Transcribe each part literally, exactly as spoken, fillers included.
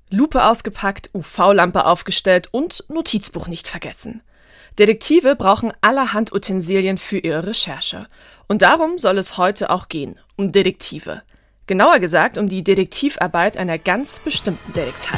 Lupe ausgepackt, U V-Lampe aufgestellt und Notizbuch nicht vergessen. Detektive brauchen allerhand Utensilien für ihre Recherche. Und darum soll es heute auch gehen, um Detektive. Genauer gesagt um die Detektivarbeit einer ganz bestimmten Detektei.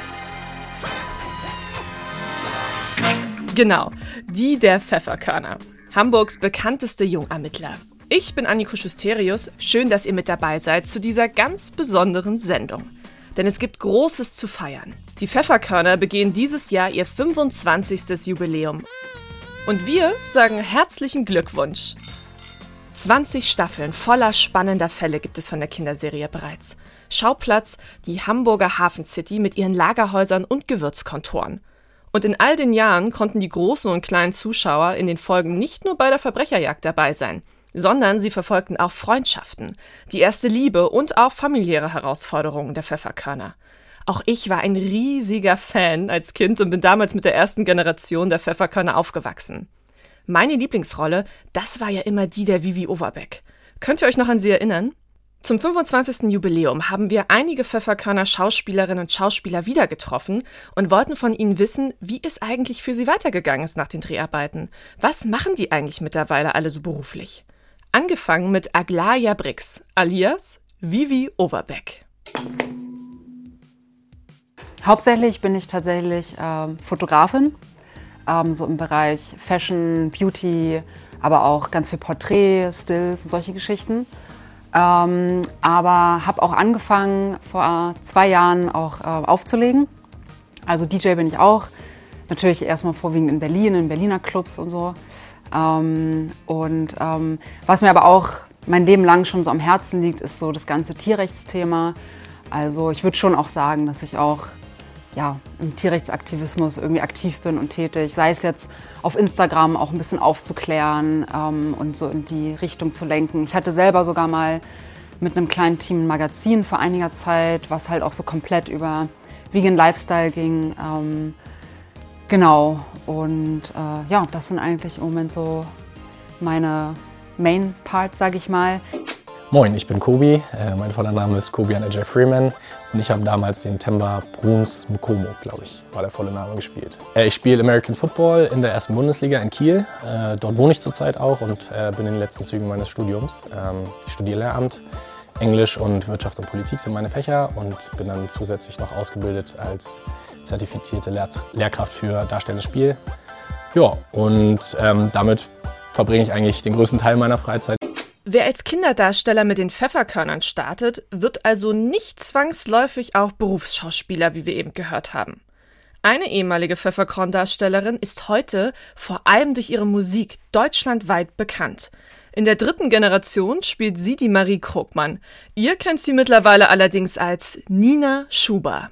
Genau, die der Pfefferkörner. Hamburgs bekannteste Jungermittler. Ich bin Anniko Schusterius, schön, dass ihr mit dabei seid zu dieser ganz besonderen Sendung. Denn es gibt Großes zu feiern. Die Pfefferkörner begehen dieses Jahr ihr fünfundzwanzigstes Jubiläum. Und wir sagen herzlichen Glückwunsch. zwanzig Staffeln voller spannender Fälle gibt es von der Kinderserie bereits. Schauplatz die Hamburger Hafen City mit ihren Lagerhäusern und Gewürzkontoren. Und in all den Jahren konnten die großen und kleinen Zuschauer in den Folgen nicht nur bei der Verbrecherjagd dabei sein, sondern sie verfolgten auch Freundschaften, die erste Liebe und auch familiäre Herausforderungen der Pfefferkörner. Auch ich war ein riesiger Fan als Kind und bin damals mit der ersten Generation der Pfefferkörner aufgewachsen. Meine Lieblingsrolle, das war ja immer die der Vivi Overbeck. Könnt ihr euch noch an sie erinnern? Zum fünfundzwanzigsten Jubiläum haben wir einige Pfefferkörner Schauspielerinnen und Schauspieler wieder getroffen und wollten von ihnen wissen, wie es eigentlich für sie weitergegangen ist nach den Dreharbeiten. Was machen die eigentlich mittlerweile alle so beruflich? Angefangen mit Aglaja Brix, alias Vivi Overbeck. Hauptsächlich bin ich tatsächlich ähm, Fotografin, ähm, so im Bereich Fashion, Beauty, aber auch ganz viel Porträt, Stills und solche Geschichten. Ähm, aber habe auch angefangen, vor zwei Jahren auch äh, aufzulegen. Also D J bin ich auch. Natürlich erstmal vorwiegend in Berlin, in Berliner Clubs und so. Ähm, und ähm, was mir aber auch mein Leben lang schon so am Herzen liegt, ist so das ganze Tierrechtsthema. Also ich würde schon auch sagen, dass ich auch ja, im Tierrechtsaktivismus irgendwie aktiv bin und tätig. Sei es jetzt auf Instagram auch ein bisschen aufzuklären ähm, und so in die Richtung zu lenken. Ich hatte selber sogar mal mit einem kleinen Team ein Magazin vor einiger Zeit, was halt auch so komplett über Vegan Lifestyle ging. Ähm, genau, und äh, ja, das sind eigentlich im Moment so meine Main Parts, sage ich mal. Moin, ich bin Kobi, äh, mein voller Name ist Kobi Anaja Freeman und ich habe damals den Temba Bruns Mkomo, glaube ich, war der volle Name, gespielt. Äh, ich spiele American Football in der ersten Bundesliga in Kiel, äh, dort wohne ich zurzeit auch und äh, bin in den letzten Zügen meines Studiums. Ähm, ich studiere Lehramt, Englisch und Wirtschaft und Politik sind meine Fächer und bin dann zusätzlich noch ausgebildet als zertifizierte Lehr- Lehrkraft für Darstellendes Spiel. Ja, und ähm, damit verbringe ich eigentlich den größten Teil meiner Freizeit. Wer als Kinderdarsteller mit den Pfefferkörnern startet, wird also nicht zwangsläufig auch Berufsschauspieler, wie wir eben gehört haben. Eine ehemalige Pfefferkorndarstellerin ist heute vor allem durch ihre Musik deutschlandweit bekannt. In der dritten Generation spielt sie die Marie Krogmann. Ihr kennt sie mittlerweile allerdings als Nina Schuber.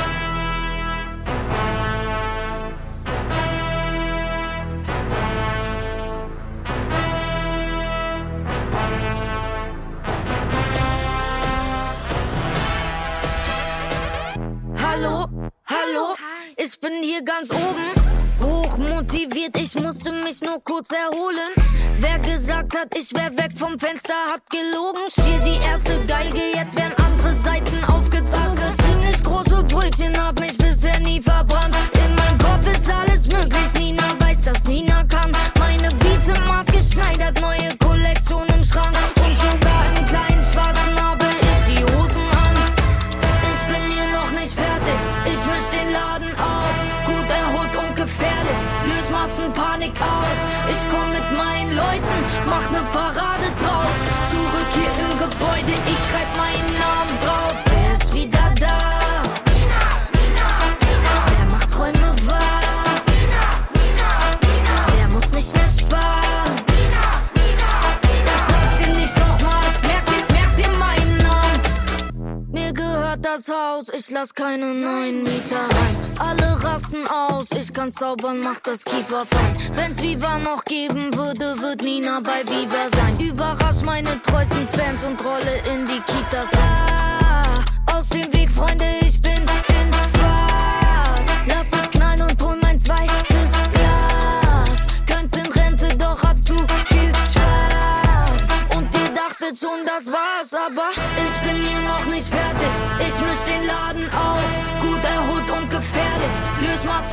Hallo, hallo, ich bin hier ganz oben, hochmotiviert, ich musste mich nur kurz erholen. Wer gesagt hat, ich wär weg vom Fenster, hat gelogen. Spiel die erste Geige, jetzt werden andere Seiten aufgezogen. Ziemlich große Brötchen, hab mich bisher nie verbrannt. In meinem Kopf ist alles möglich, Nina weiß, dass Nina kann. Meine Beats sind maßgeschneidert, neue Kollektion im Schrank. Und sogar im kleinen Schwarzen habe ich die Hosen an. Ich bin hier noch nicht fertig, ich misch den Laden auf. Gut erholt und gefährlich, löse Massenpanik aus. Ich komm mit meinen Leuten, mach ne Parade draus. Zurück hier im Gebäude, ich schreib meinen Namen drauf. Wer ist wieder da? Nina, Nina, Nina. Wer macht Träume wahr? Nina, Nina, Nina. Wer muss nicht mehr sparen? Nina, Nina, Nina. Ich sag's dir nicht nochmal, merk dir, merk dir meinen Namen. Mir gehört das Haus, ich lass keine neuen Mieter rein. Alle rasten aus, ich kann zaubern, mach das Kiefer fein. Wenn's Viva noch geben würde, wird Nina bei Viva sein. Überrasch meine treuesten Fans und rolle in die Kitas ah, aus dem Weg, Freunde, ich bin in Fahrt. Lass es knallen und hol mein zweites Glas. Könnt in Rente, doch hab zu viel Spaß. Und ihr dachtet schon, das war's, aber ich bin hier noch nicht fertig. Ich misch den Laden auf, gut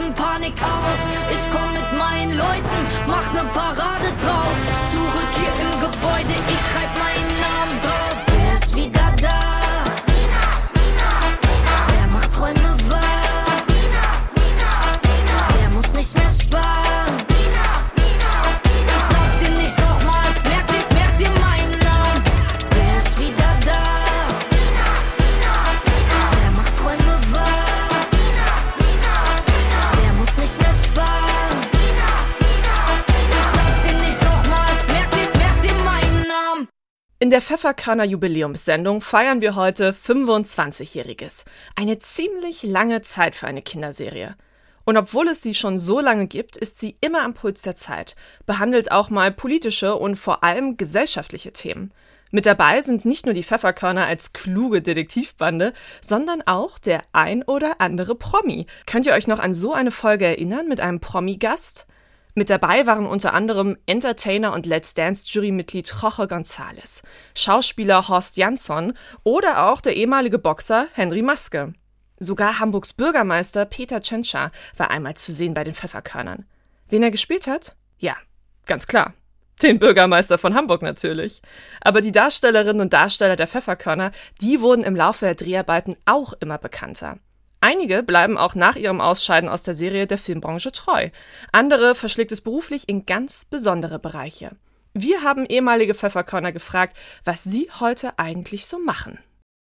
Minuten Panik aus. Ich komm mit meinen Leuten, mach ne Parade draus. Zurück hier im Gebäude, ich schreib meinen Namen drauf. Wer ist wieder da? Nina, Nina, Nina. Wer macht Träume wahr? Nina, Nina, Nina. Wer muss nicht mehr sparen? Nina, Nina, Nina. Ich sag's dir nicht nochmal, merk dir, merk dir meinen Namen. Wer ist wieder da? Nina, Nina, Nina. Wer macht Träume wahr? Nina, Nina, Nina. Wer muss nicht mehr sparen? Nina, Nina, Nina. Ich sag's dir nicht nochmal, merk dir, merk dir meinen Namen. In der Pfefferkörner Jubiläumssendung feiern wir heute fünfundzwanzigjähriges. Eine ziemlich lange Zeit für eine Kinderserie. Und obwohl es sie schon so lange gibt, ist sie immer am Puls der Zeit, behandelt auch mal politische und vor allem gesellschaftliche Themen. Mit dabei sind nicht nur die Pfefferkörner als kluge Detektivbande, sondern auch der ein oder andere Promi. Könnt ihr euch noch an so eine Folge erinnern mit einem Promi-Gast? Mit dabei waren unter anderem Entertainer und Let's Dance-Jurymitglied Jorge González, Schauspieler Horst Jansson oder auch der ehemalige Boxer Henry Maske. Sogar Hamburgs Bürgermeister Peter Tschentscher war einmal zu sehen bei den Pfefferkörnern. Wen er gespielt hat? Ja, ganz klar. Den Bürgermeister von Hamburg natürlich. Aber die Darstellerinnen und Darsteller der Pfefferkörner, die wurden im Laufe der Dreharbeiten auch immer bekannter. Einige bleiben auch nach ihrem Ausscheiden aus der Serie der Filmbranche treu. Andere verschlägt es beruflich in ganz besondere Bereiche. Wir haben ehemalige Pfefferkörner gefragt, was sie heute eigentlich so machen.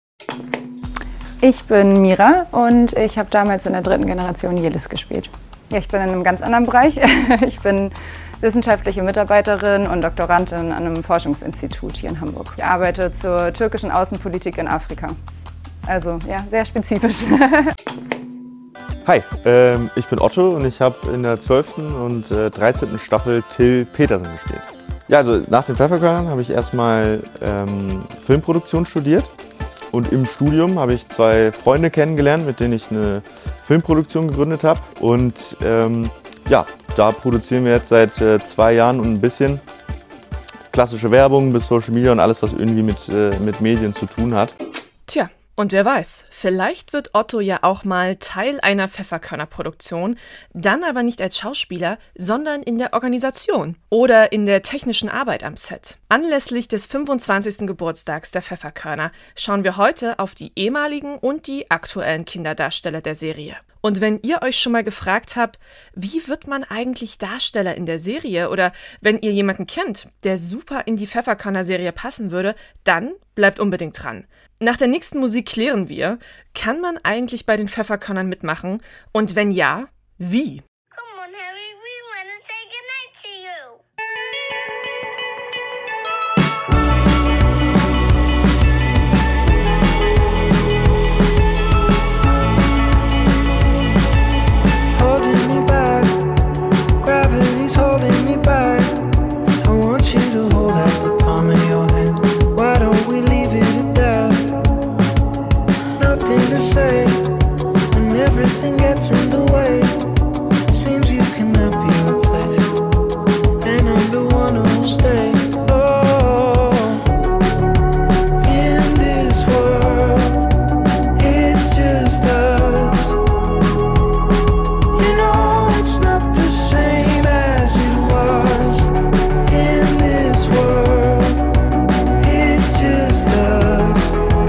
Ich bin Mira und ich habe damals in der dritten Generation Yıldız gespielt. Ja, ich bin in einem ganz anderen Bereich. Ich bin wissenschaftliche Mitarbeiterin und Doktorandin an einem Forschungsinstitut hier in Hamburg. Ich arbeite zur türkischen Außenpolitik in Afrika. Also ja, sehr spezifisch. Hi, ähm, ich bin Otto und ich habe in der zwölften und äh, dreizehnten Staffel Till Petersen gespielt. Ja, also nach den Pfefferkörnern habe ich erstmal ähm, Filmproduktion studiert und im Studium habe ich zwei Freunde kennengelernt, mit denen ich eine Filmproduktion gegründet habe. Und ähm, ja, da produzieren wir jetzt seit äh, zwei Jahren und ein bisschen klassische Werbung bis Social Media und alles, was irgendwie mit, äh, mit Medien zu tun hat. Tja. Und wer weiß, vielleicht wird Otto ja auch mal Teil einer Pfefferkörner-Produktion, dann aber nicht als Schauspieler, sondern in der Organisation oder in der technischen Arbeit am Set. Anlässlich des fünfundzwanzigsten Geburtstags der Pfefferkörner schauen wir heute auf die ehemaligen und die aktuellen Kinderdarsteller der Serie. Und wenn ihr euch schon mal gefragt habt, wie wird man eigentlich Darsteller in der Serie oder wenn ihr jemanden kennt, der super in die Pfefferkörner-Serie passen würde, dann bleibt unbedingt dran. Nach der nächsten Musik klären wir, kann man eigentlich bei den Pfefferkörnern mitmachen? Und wenn ja, wie? Come on, Harry, we wanna say goodnight to you. Holding me back, gravity's holding me back. I want you to hold out the palm of your hand. Why don't we leave it at that? Nothing to say when everything gets in the way. Seems you cannot be replaced, and I'm the one who'll stay. Oh, in this world, it's just us. You know it's not the same as it was. In this world, it's just us.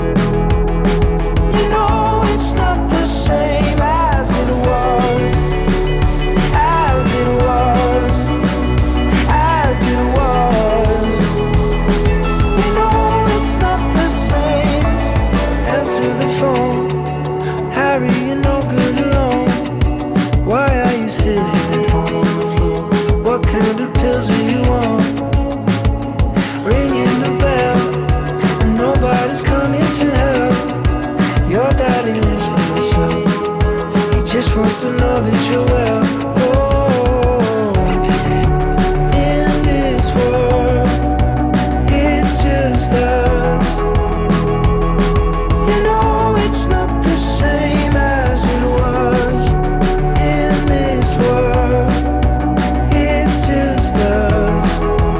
You know it's not the same as it was, as it was, as it was. You know it's not the same. Answer the phone, Harry, you're no good alone. Why are you sitting at home on the floor? What kind of pills are you on? Ringing the bell, and nobody's coming to help. Your daddy lives by himself. He just wants to know that you're well. Oh, in this world, it's just us. You know it's not the same as it was. In this world, it's just us.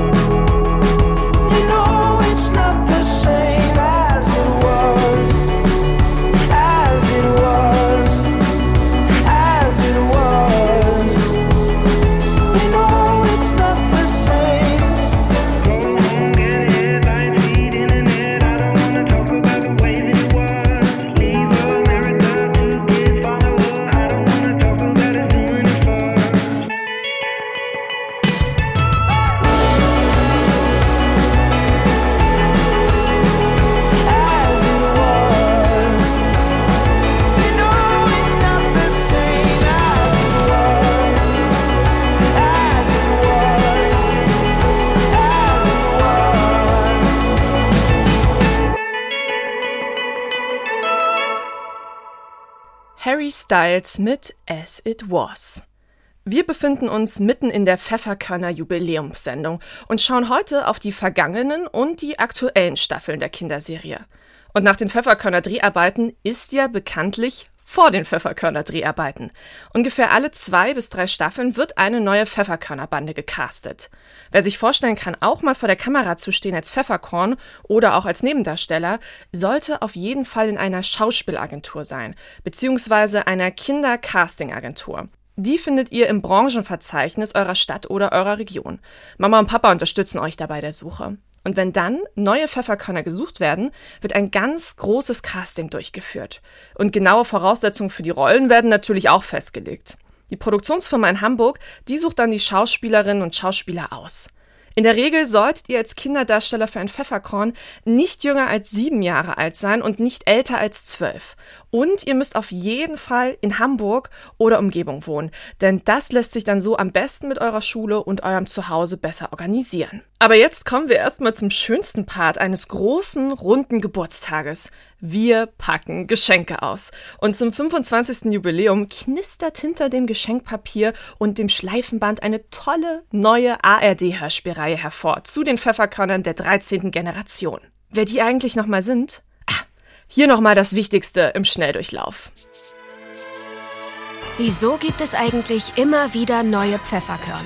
You know it's not the same as it was. As it was, as it was. Harry Styles mit As It Was. Wir befinden uns mitten in der Pfefferkörner-Jubiläumssendung und schauen heute auf die vergangenen und die aktuellen Staffeln der Kinderserie. Und nach den Pfefferkörner-Dreharbeiten ist ja bekanntlich vor den Pfefferkörner-Dreharbeiten. Ungefähr alle zwei bis drei Staffeln wird eine neue Pfefferkörner-Bande gecastet. Wer sich vorstellen kann, auch mal vor der Kamera zu stehen als Pfefferkorn oder auch als Nebendarsteller, sollte auf jeden Fall in einer Schauspielagentur sein, beziehungsweise einer Kinder-Casting-Agentur. Die findet ihr im Branchenverzeichnis eurer Stadt oder eurer Region. Mama und Papa unterstützen euch dabei der Suche. Und wenn dann neue Pfefferkörner gesucht werden, wird ein ganz großes Casting durchgeführt. Und genaue Voraussetzungen für die Rollen werden natürlich auch festgelegt. Die Produktionsfirma in Hamburg, die sucht dann die Schauspielerinnen und Schauspieler aus. In der Regel solltet ihr als Kinderdarsteller für ein Pfefferkorn nicht jünger als sieben Jahre alt sein und nicht älter als zwölf. Und ihr müsst auf jeden Fall in Hamburg oder Umgebung wohnen, denn das lässt sich dann so am besten mit eurer Schule und eurem Zuhause besser organisieren. Aber jetzt kommen wir erstmal zum schönsten Part eines großen, runden Geburtstages. Wir packen Geschenke aus. Und zum fünfundzwanzigsten Jubiläum knistert hinter dem Geschenkpapier und dem Schleifenband eine tolle, neue A R D-Hörspielreihe hervor zu den Pfefferkörnern der dreizehnten Generation. Wer die eigentlich nochmal sind? Ah, hier nochmal das Wichtigste im Schnelldurchlauf. Wieso gibt es eigentlich immer wieder neue Pfefferkörner?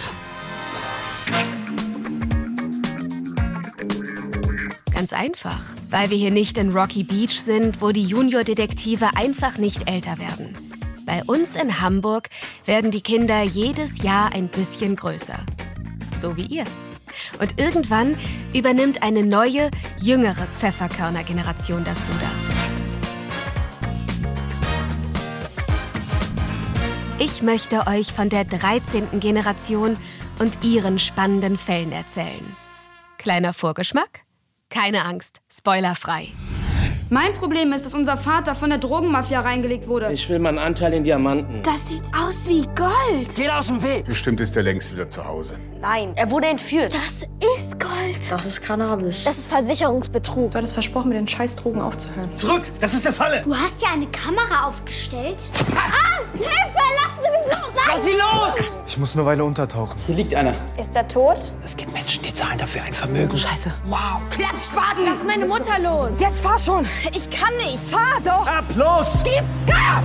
Ganz einfach, weil wir hier nicht in Rocky Beach sind, wo die Junior-Detektive einfach nicht älter werden. Bei uns in Hamburg werden die Kinder jedes Jahr ein bisschen größer. So wie ihr. Und irgendwann übernimmt eine neue, jüngere Pfefferkörner-Generation das Ruder. Ich möchte euch von der dreizehnten Generation und ihren spannenden Fällen erzählen. Kleiner Vorgeschmack? Keine Angst, spoilerfrei. Mein Problem ist, dass unser Vater von der Drogenmafia reingelegt wurde. Ich will meinen Anteil in Diamanten. Das sieht aus wie Gold. Geht aus dem Weg. Bestimmt ist er längst wieder zu Hause. Nein, er wurde entführt. Das ist Gold. Das ist Cannabis. Das ist Versicherungsbetrug. Du hattest versprochen, mit den Scheißdrogen aufzuhören. Zurück, das ist der Falle. Du hast ja eine Kamera aufgestellt. Ah! Hilfe! Lassen Sie mich los! Lass sie los! Ich muss eine Weile untertauchen. Hier liegt einer. Ist er tot? Es gibt Menschen, die zahlen dafür ein Vermögen. Scheiße. Wow. Klappspaten! Lass meine Mutter los. Jetzt fahr schon! Ich kann nicht. Fahr doch. Ab los! Gib Gas!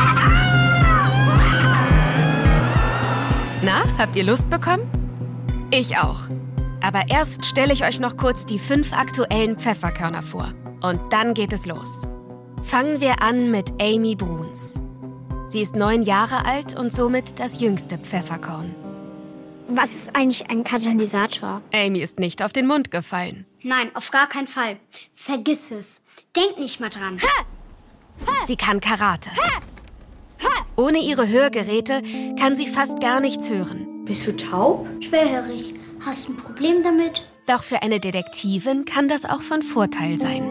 Na, habt ihr Lust bekommen? Ich auch. Aber erst stelle ich euch noch kurz die fünf aktuellen Pfefferkörner vor. Und dann geht es los. Fangen wir an mit Amy Bruns. Sie ist neun Jahre alt und somit das jüngste Pfefferkorn. Was ist eigentlich ein Katalysator? Amy ist nicht auf den Mund gefallen. Nein, auf gar keinen Fall. Vergiss es. Denk nicht mal dran. Ha! Ha! Sie kann Karate. Ha! Ha! Ohne ihre Hörgeräte kann sie fast gar nichts hören. Bist du taub? Schwerhörig. Hast du ein Problem damit? Doch für eine Detektivin kann das auch von Vorteil sein.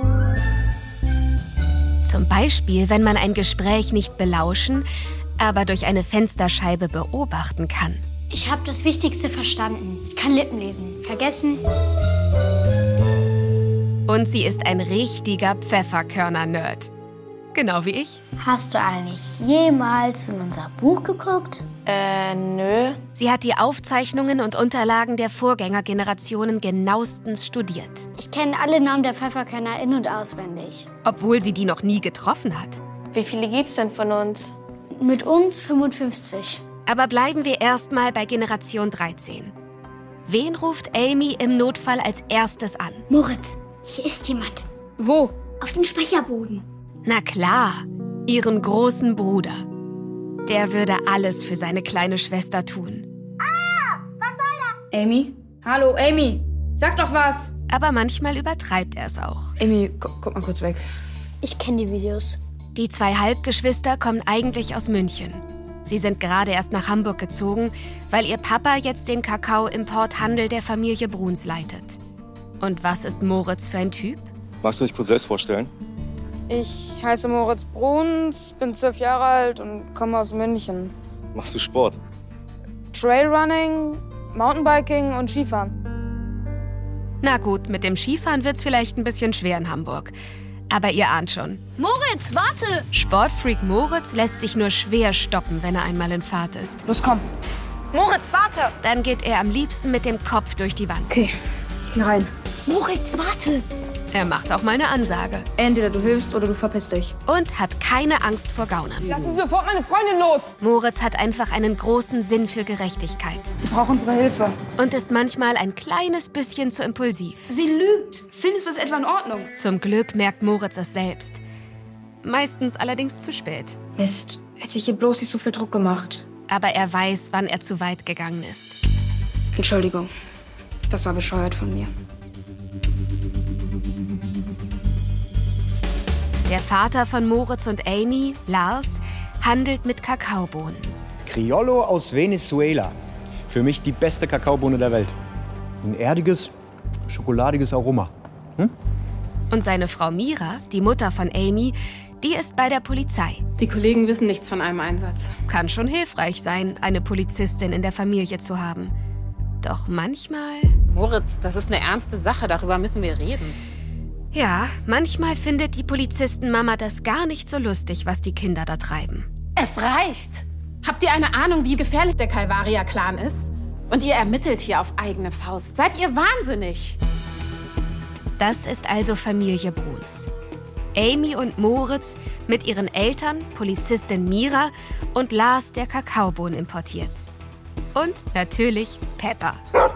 Zum Beispiel, wenn man ein Gespräch nicht belauschen, aber durch eine Fensterscheibe beobachten kann. Ich habe das Wichtigste verstanden. Ich kann Lippen lesen. Vergessen. Und sie ist ein richtiger Pfefferkörner-Nerd. Genau wie ich. Hast du eigentlich jemals in unser Buch geguckt? Äh, nö. Sie hat die Aufzeichnungen und Unterlagen der Vorgängergenerationen genauestens studiert. Ich kenne alle Namen der Pfefferkörner in- und auswendig. Obwohl sie die noch nie getroffen hat. Wie viele gibt's denn von uns? Mit uns fünfundfünfzig. Aber bleiben wir erstmal bei Generation dreizehn. Wen ruft Amy im Notfall als erstes an? Moritz, hier ist jemand. Wo? Auf dem Speicherboden. Na klar, ihren großen Bruder. Der würde alles für seine kleine Schwester tun. Ah, was soll das? Amy? Hallo, Amy. Sag doch was. Aber manchmal übertreibt er es auch. Amy, guck, guck mal kurz weg. Ich kenne die Videos. Die zwei Halbgeschwister kommen eigentlich aus München. Sie sind gerade erst nach Hamburg gezogen, weil ihr Papa jetzt den Kakao-Importhandel der Familie Bruns leitet. Und was ist Moritz für ein Typ? Magst du dich kurz selbst vorstellen? Ich heiße Moritz Bruns, bin zwölf Jahre alt und komme aus München. Machst du Sport? Trailrunning, Mountainbiking und Skifahren. Na gut, mit dem Skifahren wird's vielleicht ein bisschen schwer in Hamburg. Aber ihr ahnt schon. Moritz, warte! Sportfreak Moritz lässt sich nur schwer stoppen, wenn er einmal in Fahrt ist. Los, komm. Moritz, warte! Dann geht er am liebsten mit dem Kopf durch die Wand. Okay, ich geh rein. Moritz, warte! Er macht auch mal eine Ansage. Entweder du hilfst oder du verpisst dich. Und hat keine Angst vor Gaunern. Lassen Sie sofort meine Freundin los! Moritz hat einfach einen großen Sinn für Gerechtigkeit. Sie braucht unsere Hilfe. Und ist manchmal ein kleines bisschen zu impulsiv. Sie lügt. Findest du es etwa in Ordnung? Zum Glück merkt Moritz es selbst. Meistens allerdings zu spät. Mist, hätte ich hier bloß nicht so viel Druck gemacht. Aber er weiß, wann er zu weit gegangen ist. Entschuldigung, das war bescheuert von mir. Der Vater von Moritz und Amy, Lars, handelt mit Kakaobohnen. Criollo aus Venezuela. Für mich die beste Kakaobohne der Welt. Ein erdiges, schokoladiges Aroma. Hm? Und seine Frau Mira, die Mutter von Amy, die ist bei der Polizei. Die Kollegen wissen nichts von einem Einsatz. Kann schon hilfreich sein, eine Polizistin in der Familie zu haben. Doch manchmal... Moritz, das ist eine ernste Sache, darüber müssen wir reden. Ja, manchmal findet die Polizistenmama das gar nicht so lustig, was die Kinder da treiben. Es reicht! Habt ihr eine Ahnung, wie gefährlich der Calvaria-Clan ist? Und ihr ermittelt hier auf eigene Faust. Seid ihr wahnsinnig? Das ist also Familie Bruns. Amy und Moritz mit ihren Eltern, Polizistin Mira und Lars, der Kakaobohnen importiert. Und natürlich Pepper.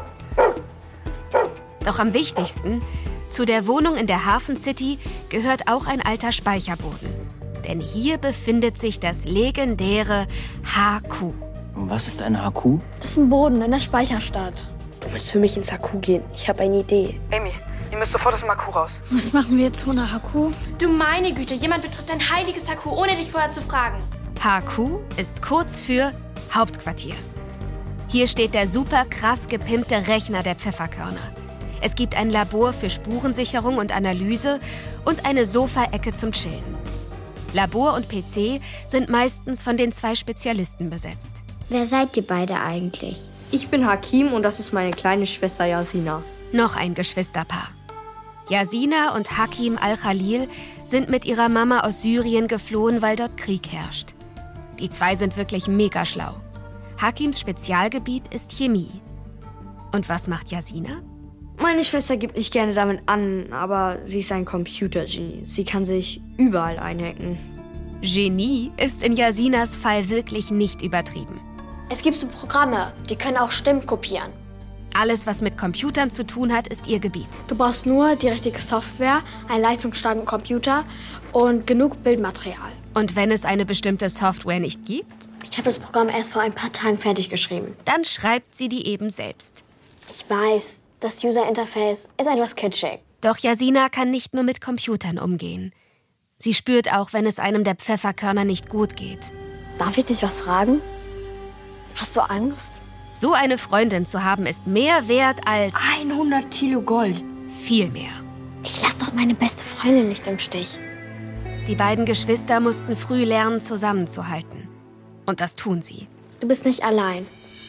Doch am wichtigsten, zu der Wohnung in der Hafen City gehört auch ein alter Speicherboden. Denn hier befindet sich das legendäre H Q. Was ist ein H Q? Das ist ein Boden in der Speicherstadt. Du musst für mich ins H Q gehen. Ich habe eine Idee. Amy, ihr müsst sofort aus dem H Q raus. Was machen wir jetzt ohne H Q? Du meine Güte, jemand betritt dein heiliges H Q, ohne dich vorher zu fragen. H Q ist kurz für Hauptquartier. Hier steht der super krass gepimpte Rechner der Pfefferkörner. Es gibt ein Labor für Spurensicherung und Analyse und eine Sofaecke zum Chillen. Labor und P C sind meistens von den zwei Spezialisten besetzt. Wer seid ihr beide eigentlich? Ich bin Hakim und das ist meine kleine Schwester Yasina. Noch ein Geschwisterpaar. Yasina und Hakim Al-Khalil sind mit ihrer Mama aus Syrien geflohen, weil dort Krieg herrscht. Die zwei sind wirklich mega schlau. Hakims Spezialgebiet ist Chemie. Und was macht Yasina? Meine Schwester gibt nicht gerne damit an, aber sie ist ein Computergenie. Sie kann sich überall einhacken. Genie ist in Yasinas Fall wirklich nicht übertrieben. Es gibt so Programme, die können auch Stimmen kopieren. Alles, was mit Computern zu tun hat, ist ihr Gebiet. Du brauchst nur die richtige Software, einen leistungsstarken Computer und genug Bildmaterial. Und wenn es eine bestimmte Software nicht gibt? Ich habe das Programm erst vor ein paar Tagen fertig geschrieben. Dann schreibt sie die eben selbst. Ich weiß, das User Interface ist etwas kitschig. Doch Yasina kann nicht nur mit Computern umgehen. Sie spürt auch, wenn es einem der Pfefferkörner nicht gut geht. Darf ich dich was fragen? Hast du Angst? So eine Freundin zu haben, ist mehr wert als... hundert Kilo Gold. Viel mehr. Ich lasse doch meine beste Freundin nicht im Stich. Die beiden Geschwister mussten früh lernen, zusammenzuhalten. Und das tun sie. Du bist nicht allein.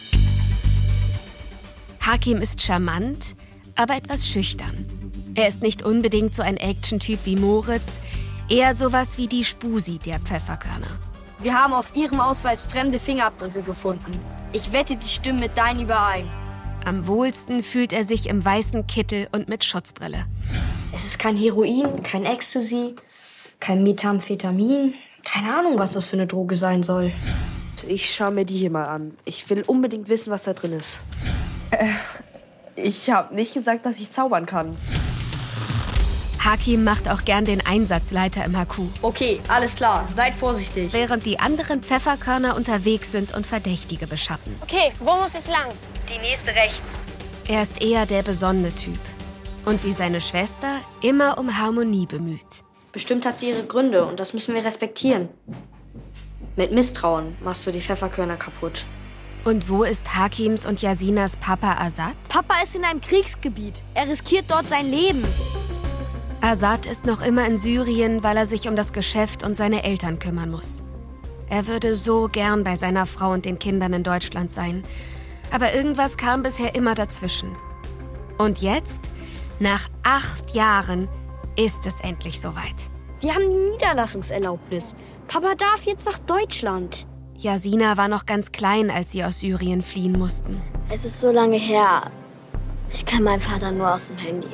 Hakim ist charmant, aber etwas schüchtern. Er ist nicht unbedingt so ein Action-Typ wie Moritz, eher sowas wie die Spusi der Pfefferkörner. Wir haben auf ihrem Ausweis fremde Fingerabdrücke gefunden. Ich wette, die stimmen mit deinen überein. Am wohlsten fühlt er sich im weißen Kittel und mit Schutzbrille. Es ist kein Heroin, kein Ecstasy, kein Methamphetamin. Keine Ahnung, was das für eine Droge sein soll. Ich schau mir die hier mal an. Ich will unbedingt wissen, was da drin ist. Äh, ich habe nicht gesagt, dass ich zaubern kann. Hakim macht auch gern den Einsatzleiter im H Q. Okay, alles klar, seid vorsichtig. Während die anderen Pfefferkörner unterwegs sind und Verdächtige beschatten. Okay, wo muss ich lang? Die nächste rechts. Er ist eher der besonnene Typ. Und wie seine Schwester immer um Harmonie bemüht. Bestimmt hat sie ihre Gründe und das müssen wir respektieren. Mit Misstrauen machst du die Pfefferkörner kaputt. Und wo ist Hakims und Yasinas Papa Azad? Papa ist in einem Kriegsgebiet. Er riskiert dort sein Leben. Azad ist noch immer in Syrien, weil er sich um das Geschäft und seine Eltern kümmern muss. Er würde so gern bei seiner Frau und den Kindern in Deutschland sein. Aber irgendwas kam bisher immer dazwischen. Und jetzt, nach acht Jahren, ist es endlich soweit. Wir haben die Niederlassungserlaubnis. Papa darf jetzt nach Deutschland. Jasina war noch ganz klein, als sie aus Syrien fliehen mussten. Es ist so lange her. Ich kenne meinen Vater nur aus dem Handy.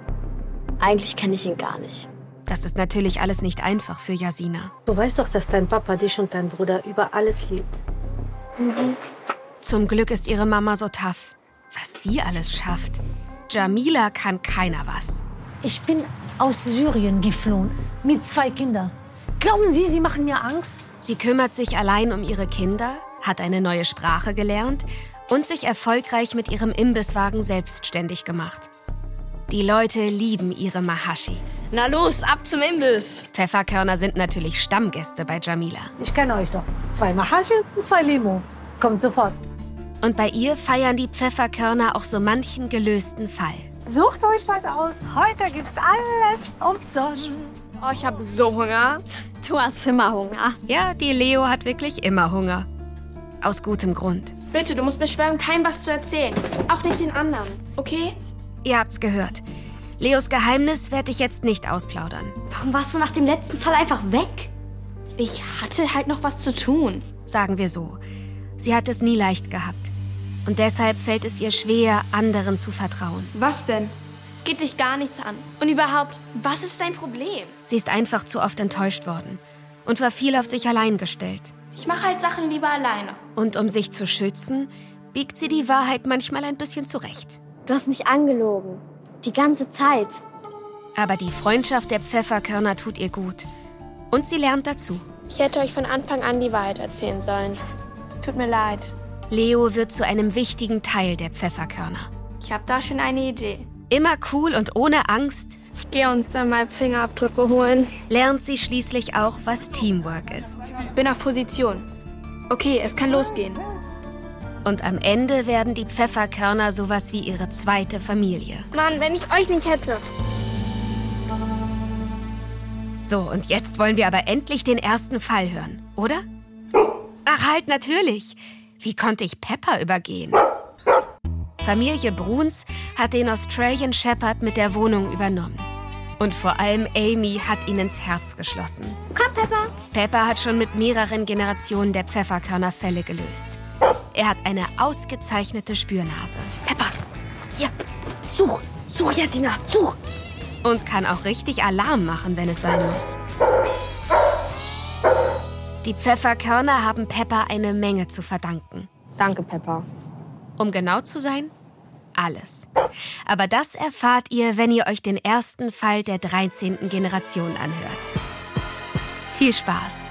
Eigentlich kenne ich ihn gar nicht. Das ist natürlich alles nicht einfach für Jasina. Du weißt doch, dass dein Papa dich und dein Bruder über alles liebt. Mhm. Zum Glück ist ihre Mama so tough. Was die alles schafft. Jamila kann keiner was. Ich bin aus Syrien geflohen, mit zwei Kindern. Glauben Sie, Sie machen mir Angst? Sie kümmert sich allein um ihre Kinder, hat eine neue Sprache gelernt und sich erfolgreich mit ihrem Imbisswagen selbstständig gemacht. Die Leute lieben ihre Mahashi. Na los, ab zum Imbiss. Pfefferkörner sind natürlich Stammgäste bei Jamila. Ich kenne euch doch. Zwei Mahashi und zwei Limo. Kommt sofort. Und bei ihr feiern die Pfefferkörner auch so manchen gelösten Fall. Sucht euch was aus. Heute gibt's alles umsonst. Oh, ich habe so Hunger. Du hast immer Hunger. Ja, die Leo hat wirklich immer Hunger. Aus gutem Grund. Bitte, du musst mir schwören, keinem was zu erzählen. Auch nicht den anderen, okay? Ihr habt's gehört. Leos Geheimnis werde ich jetzt nicht ausplaudern. Warum warst du nach dem letzten Fall einfach weg? Ich hatte halt noch was zu tun. Sagen wir so. Sie hat es nie leicht gehabt. Und deshalb fällt es ihr schwer, anderen zu vertrauen. Was denn? Es geht dich gar nichts an. Und überhaupt, was ist dein Problem? Sie ist einfach zu oft enttäuscht worden und war viel auf sich allein gestellt. Ich mache halt Sachen lieber alleine. Und um sich zu schützen, biegt sie die Wahrheit manchmal ein bisschen zurecht. Du hast mich angelogen. Die ganze Zeit. Aber die Freundschaft der Pfefferkörner tut ihr gut. Und sie lernt dazu. Ich hätte euch von Anfang an die Wahrheit erzählen sollen. Es tut mir leid. Leo wird zu einem wichtigen Teil der Pfefferkörner. Ich habe da schon eine Idee. Immer cool und ohne Angst. Ich gehe uns dann mal Fingerabdrücke holen. Lernt sie schließlich auch, was Teamwork ist. Bin auf Position. Okay, es kann losgehen. Und am Ende werden die Pfefferkörner sowas wie ihre zweite Familie. Mann, wenn ich euch nicht hätte. So, und jetzt wollen wir aber endlich den ersten Fall hören, oder? Ach halt, natürlich. Wie konnte ich Pepper übergehen? Familie Bruns hat den Australian Shepherd mit der Wohnung übernommen. Und vor allem Amy hat ihn ins Herz geschlossen. Komm, Pepper. Pepper hat schon mit mehreren Generationen der Pfefferkörner-Fälle gelöst. Er hat eine ausgezeichnete Spürnase. Pepper, hier, such, such, Jasina, such. Und kann auch richtig Alarm machen, wenn es sein muss. Die Pfefferkörner haben Pepper eine Menge zu verdanken. Danke, Pepper. Um genau zu sein, alles. Aber das erfahrt ihr, wenn ihr euch den ersten Fall der dreizehnten Generation anhört. Viel Spaß!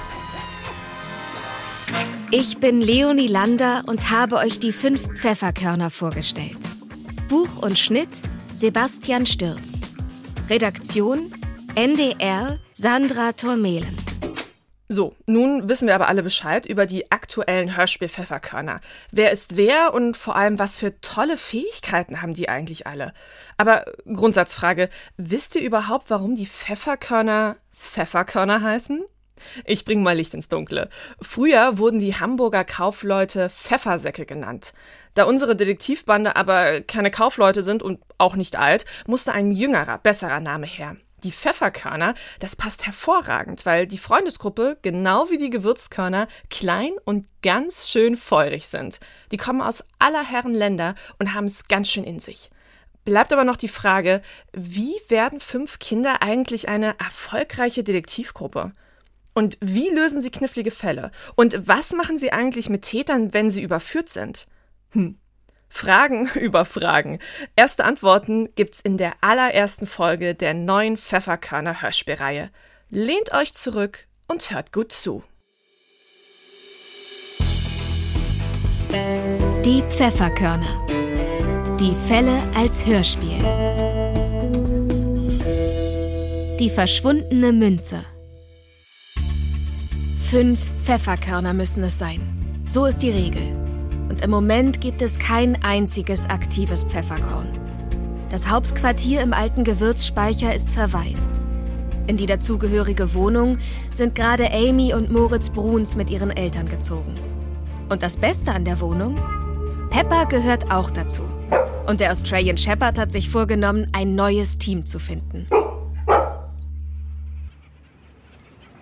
Ich bin Leonie Lander und habe euch die fünf Pfefferkörner vorgestellt. Buch und Schnitt Sebastian Stürz. Redaktion N D R Sandra Tormelen. So, nun wissen wir aber alle Bescheid über die aktuellen Hörspiel-Pfefferkörner. Wer ist wer und vor allem, was für tolle Fähigkeiten haben die eigentlich alle? Aber Grundsatzfrage, wisst ihr überhaupt, warum die Pfefferkörner Pfefferkörner heißen? Ich bringe mal Licht ins Dunkle. Früher wurden die Hamburger Kaufleute Pfeffersäcke genannt. Da unsere Detektivbande aber keine Kaufleute sind und auch nicht alt, musste ein jüngerer, besserer Name her. Die Pfefferkörner, das passt hervorragend, weil die Freundesgruppe, genau wie die Gewürzkörner, klein und ganz schön feurig sind. Die kommen aus aller Herren Länder und haben es ganz schön in sich. Bleibt aber noch die Frage, wie werden fünf Kinder eigentlich eine erfolgreiche Detektivgruppe? Und wie lösen sie knifflige Fälle? Und was machen sie eigentlich mit Tätern, wenn sie überführt sind? Hm. Fragen über Fragen. Erste Antworten gibt's in der allerersten Folge der neuen Pfefferkörner-Hörspielreihe. Lehnt euch zurück und hört gut zu. Die Pfefferkörner. Die Fälle als Hörspiel. Die verschwundene Münze. Fünf Pfefferkörner müssen es sein. So ist die Regel. Und im Moment gibt es kein einziges aktives Pfefferkorn. Das Hauptquartier im alten Gewürzspeicher ist verwaist. In die dazugehörige Wohnung sind gerade Amy und Moritz Bruns mit ihren Eltern gezogen. Und das Beste an der Wohnung? Pepper gehört auch dazu. Und der Australian Shepherd hat sich vorgenommen, ein neues Team zu finden.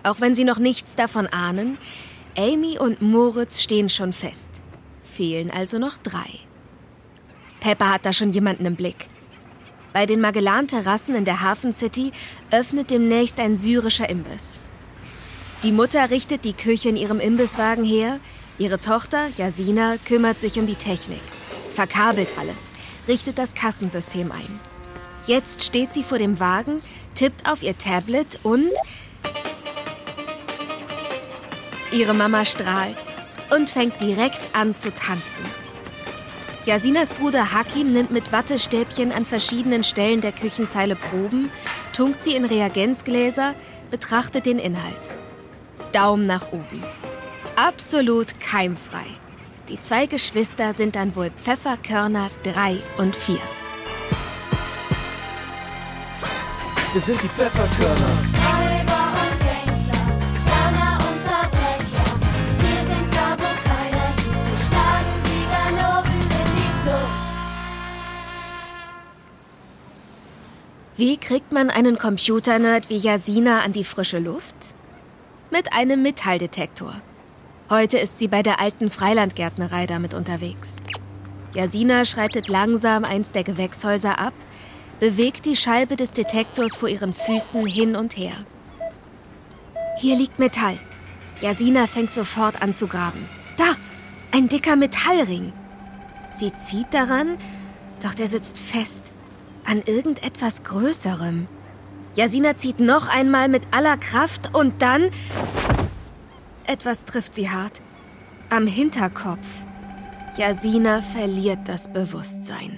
Auch wenn sie noch nichts davon ahnen, Amy und Moritz stehen schon fest. Fehlen also noch drei. Pepper hat da schon jemanden im Blick. Bei den Magellan-Terrassen in der Hafen City öffnet demnächst ein syrischer Imbiss. Die Mutter richtet die Küche in ihrem Imbisswagen her. Ihre Tochter, Yasina, kümmert sich um die Technik, verkabelt alles, richtet das Kassensystem ein. Jetzt steht sie vor dem Wagen, tippt auf ihr Tablet und... Ihre Mama strahlt und fängt direkt an zu tanzen. Yasinas Bruder Hakim nimmt mit Wattestäbchen an verschiedenen Stellen der Küchenzeile Proben, tunkt sie in Reagenzgläser, betrachtet den Inhalt. Daumen nach oben. Absolut keimfrei. Die zwei Geschwister sind dann wohl Pfefferkörner drei und vier. Wir sind die Pfefferkörner. Räuber und Gangster, Gauner und Verbrecher. Wir sind da, wo keiner sieht. Wir schlagen die Ganoven in die Flucht. Wie kriegt man einen Computernerd wie Yasina an die frische Luft? Mit einem Metalldetektor. Heute ist sie bei der alten Freilandgärtnerei damit unterwegs. Yasina schreitet langsam eins der Gewächshäuser ab, bewegt die Scheibe des Detektors vor ihren Füßen hin und her. Hier liegt Metall. Yasina fängt sofort an zu graben. Da, ein dicker Metallring. Sie zieht daran, doch der sitzt fest an irgendetwas Größerem. Yasina zieht noch einmal mit aller Kraft und dann... Etwas trifft sie hart. Am Hinterkopf. Yasina verliert das Bewusstsein.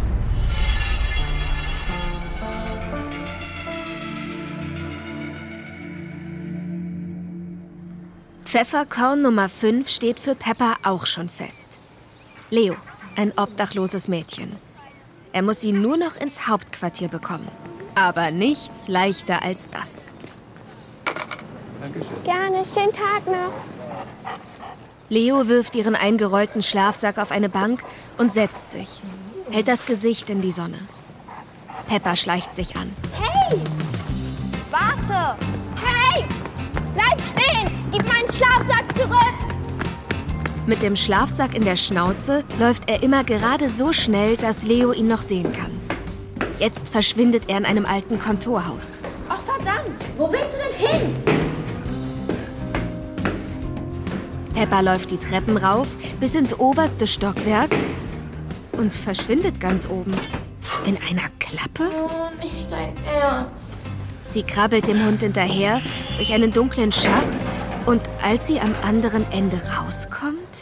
Pfefferkorn Nummer fünf steht für Pepper auch schon fest. Leo, ein obdachloses Mädchen. Er muss sie nur noch ins Hauptquartier bekommen. Aber nichts leichter als das. Dankeschön. Gerne, schönen Tag noch. Leo wirft ihren eingerollten Schlafsack auf eine Bank und setzt sich. Hält das Gesicht in die Sonne. Pepper schleicht sich an. Hey! Warte! Hey! Bleib stehen! Gib meinen Schlafsack zurück! Mit dem Schlafsack in der Schnauze läuft er immer gerade so schnell, dass Leo ihn noch sehen kann. Jetzt verschwindet er in einem alten Kontorhaus. Ach verdammt! Wo willst du denn hin? Pepper läuft die Treppen rauf bis ins oberste Stockwerk und verschwindet ganz oben. In einer Klappe? Oh, nicht dein Ernst. Sie krabbelt dem Hund hinterher durch einen dunklen Schacht und als sie am anderen Ende rauskommt...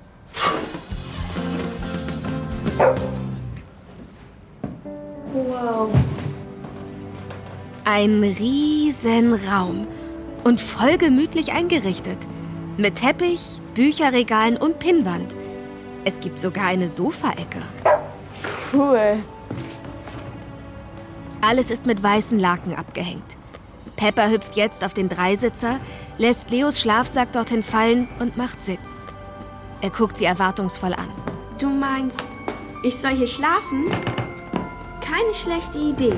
Wow. Ein riesen Raum und voll gemütlich eingerichtet. Mit Teppich, Bücherregalen und Pinnwand. Es gibt sogar eine Sofaecke. Cool. Alles ist mit weißen Laken abgehängt. Pepper hüpft jetzt auf den Dreisitzer, lässt Leos Schlafsack dorthin fallen und macht Sitz. Er guckt sie erwartungsvoll an. Du meinst, ich soll hier schlafen? Keine schlechte Idee.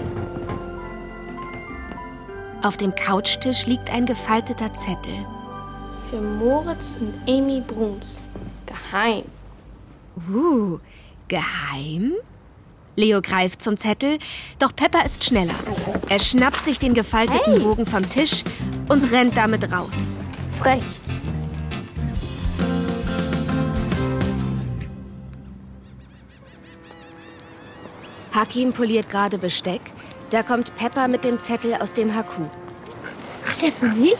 Auf dem Couchtisch liegt ein gefalteter Zettel. Für Moritz und Amy Bruns. Geheim. Uh, geheim? Leo greift zum Zettel, doch Pepper ist schneller. Er schnappt sich den gefalteten Hey. Bogen vom Tisch und rennt damit raus. Frech. Hakim poliert gerade Besteck. Da kommt Pepper mit dem Zettel aus dem Haku. Ist der für mich?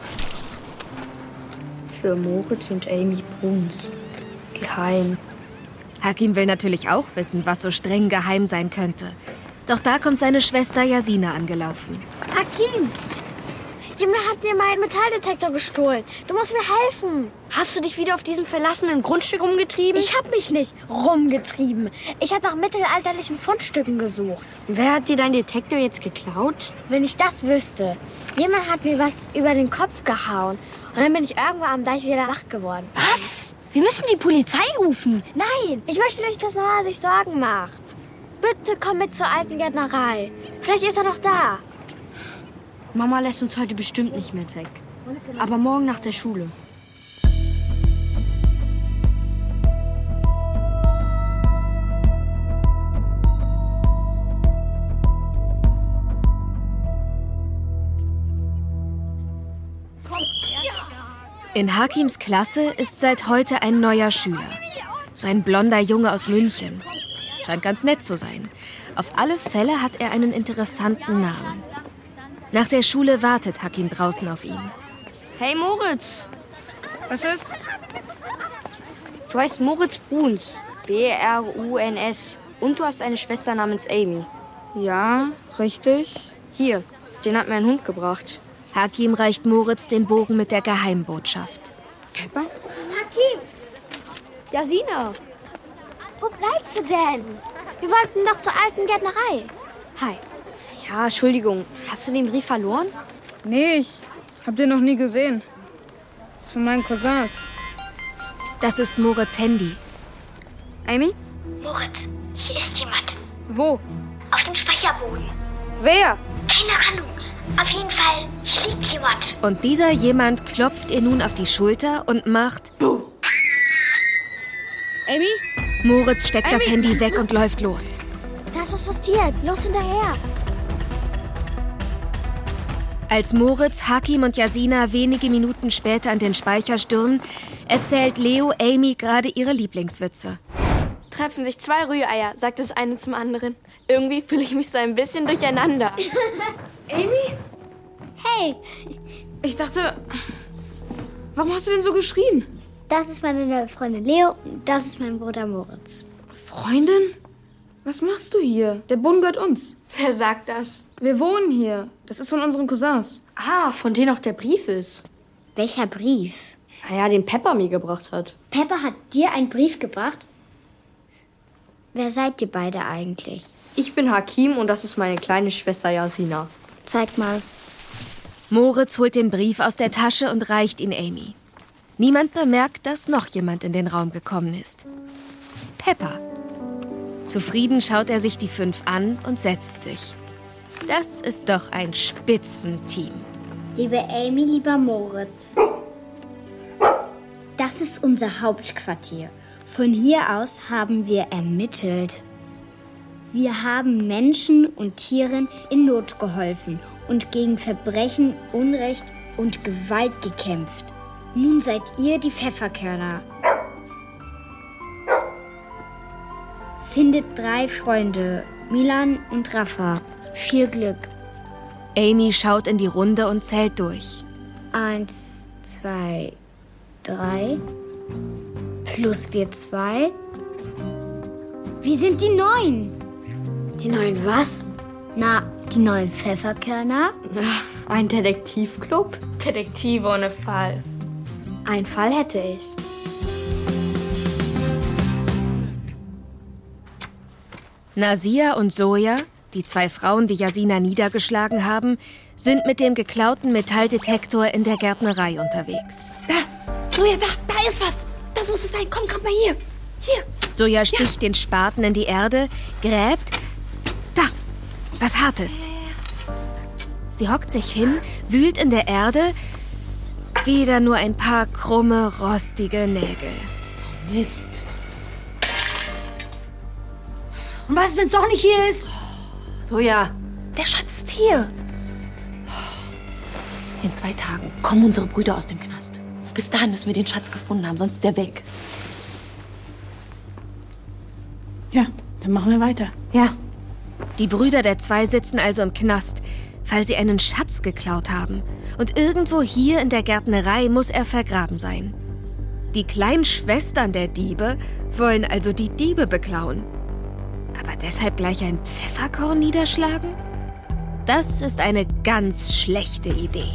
Für Moritz und Amy Bruns. Geheim. Hakim will natürlich auch wissen, was so streng geheim sein könnte. Doch da kommt seine Schwester Yasina angelaufen. Hakim! Jemand hat dir meinen Metalldetektor gestohlen. Du musst mir helfen. Hast du dich wieder auf diesem verlassenen Grundstück rumgetrieben? Ich hab mich nicht rumgetrieben. Ich habe nach mittelalterlichen Fundstücken gesucht. Wer hat dir deinen Detektor jetzt geklaut? Wenn ich das wüsste. Jemand hat mir was über den Kopf gehauen. Und dann bin ich irgendwann am Deich wieder wach geworden. Was? Wir müssen die Polizei rufen. Nein, ich möchte nicht, dass Mama sich Sorgen macht. Bitte komm mit zur alten Gärtnerei. Vielleicht ist er noch da. Mama lässt uns heute bestimmt nicht mit weg. Aber morgen nach der Schule. In Hakims Klasse ist seit heute ein neuer Schüler. So ein blonder Junge aus München. Scheint ganz nett zu sein. Auf alle Fälle hat er einen interessanten Namen. Nach der Schule wartet Hakim draußen auf ihn. Hey Moritz! Was ist? Du heißt Moritz Bruns. B R U N S. Und du hast eine Schwester namens Amy. Ja, richtig. Hier, den hat mir ein Hund gebracht. Hakim reicht Moritz den Bogen mit der Geheimbotschaft. Pepper? Hakim! Jasina! Wo bleibst du denn? Wir wollten doch zur alten Gärtnerei. Hi. Ja, Entschuldigung. Hast du den Brief verloren? Nee, ich hab den noch nie gesehen. Das ist von meinen Cousins. Das ist Moritz' Handy. Amy? Moritz, hier ist jemand. Wo? Auf dem Speicherboden. Wer? Keine Ahnung. Auf jeden Fall, hier liegt jemand. Und dieser jemand klopft ihr nun auf die Schulter und macht... Buh. Amy? Moritz steckt Amy? das Handy weg und läuft los. Da ist was passiert. Los hinterher. Als Moritz, Hakim und Jasina wenige Minuten später an den Speicher stürmen, erzählt Leo Amy gerade ihre Lieblingswitze. Treffen sich zwei Rühreier, sagt das eine zum anderen. Irgendwie fühle ich mich so ein bisschen durcheinander. Amy? Hey, Ich dachte, warum hast du denn so geschrien? das ist meine neue Freundin Leo und das ist mein Bruder Moritz. Freundin? Was machst du hier? Der Boden gehört uns. Wer sagt das? Wir wohnen hier. Das ist von unseren Cousins. Ah, von denen auch der Brief ist. Welcher Brief? Naja, den Pepper mir gebracht hat. Pepper hat dir einen Brief gebracht? Wer seid ihr beide eigentlich? Ich bin Hakim und das ist meine kleine Schwester Jasina. Zeig mal. Moritz holt den Brief aus der Tasche und reicht ihn Amy. Niemand bemerkt, dass noch jemand in den Raum gekommen ist. Pepper. Zufrieden schaut er sich die fünf an und setzt sich. Das ist doch ein Spitzenteam. Liebe Amy, lieber Moritz. Das ist unser Hauptquartier. Von hier aus haben wir ermittelt. Wir haben Menschen und Tieren in Not geholfen und gegen Verbrechen, Unrecht und Gewalt gekämpft. Nun seid ihr die Pfefferkörner. Findet drei Freunde, Milan und Rafa. Viel Glück. Amy schaut in die Runde und zählt durch. Eins, zwei, drei. Plus wir zwei. Wie sind die neun? Die neuen was? Na, die neuen Pfefferkörner? Ach, ein Detektivclub? Detektive ohne Fall. Ein Fall hätte ich. Nasia und Soja, die zwei Frauen, die Jasina niedergeschlagen haben, sind mit dem geklauten Metalldetektor in der Gärtnerei unterwegs. Da, Soja, da, da ist was. Das muss es sein. Komm, komm mal hier. Hier. Soja sticht ja. den Spaten in die Erde, gräbt. Da, was Hartes. Sie hockt sich hin, wühlt in der Erde. Wieder nur ein paar krumme, rostige Nägel. Mist. Und was, wenn es doch nicht hier ist? Soja. Der Schatz ist hier. In zwei Tagen kommen unsere Brüder aus dem Knast. Bis dahin müssen wir den Schatz gefunden haben, sonst ist der weg. Ja, dann machen wir weiter. Ja. Die Brüder der zwei sitzen also im Knast, weil sie einen Schatz geklaut haben. Und irgendwo hier in der Gärtnerei muss er vergraben sein. Die kleinen Schwestern der Diebe wollen also die Diebe beklauen. Aber deshalb gleich ein Pfefferkorn niederschlagen? Das ist eine ganz schlechte Idee.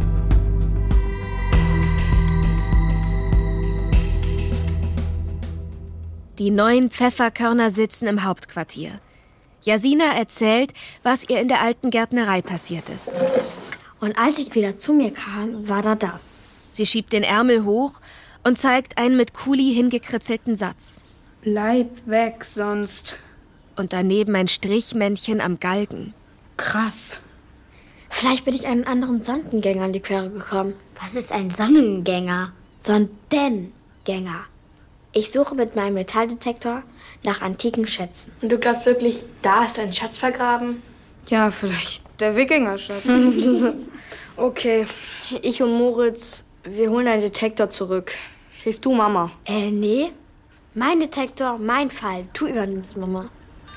Die neuen Pfefferkörner sitzen im Hauptquartier. Jasina erzählt, was ihr in der alten Gärtnerei passiert ist. Und als ich wieder zu mir kam, war da das. Sie schiebt den Ärmel hoch und zeigt einen mit Kuli hingekritzelten Satz. Bleib weg, sonst... Und daneben ein Strichmännchen am Galgen. Krass. Vielleicht bin ich einen anderen Sondengänger in die Quere gekommen. Was ist ein Sonnengänger? Sondengänger. Ich suche mit meinem Metalldetektor nach antiken Schätzen. Und du glaubst wirklich, da ist ein Schatz vergraben? Ja, vielleicht der Wikingerschatz. Okay, ich und Moritz, wir holen einen Detektor zurück. Hilf du Mama. Äh, nee. Mein Detektor, mein Fall. Du übernimmst Mama.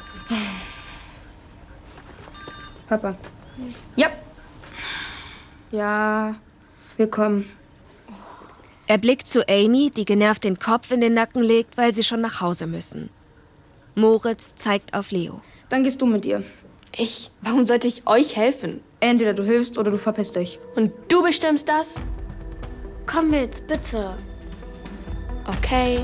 Papa. Ja. Ja, wir kommen. Er blickt zu Amy, die genervt den Kopf in den Nacken legt, weil sie schon nach Hause müssen. Moritz zeigt auf Leo. Dann gehst du mit ihr. Ich? Warum sollte ich euch helfen? Entweder du hilfst oder du verpisst dich. Und du bestimmst das? Komm mit, bitte. Okay.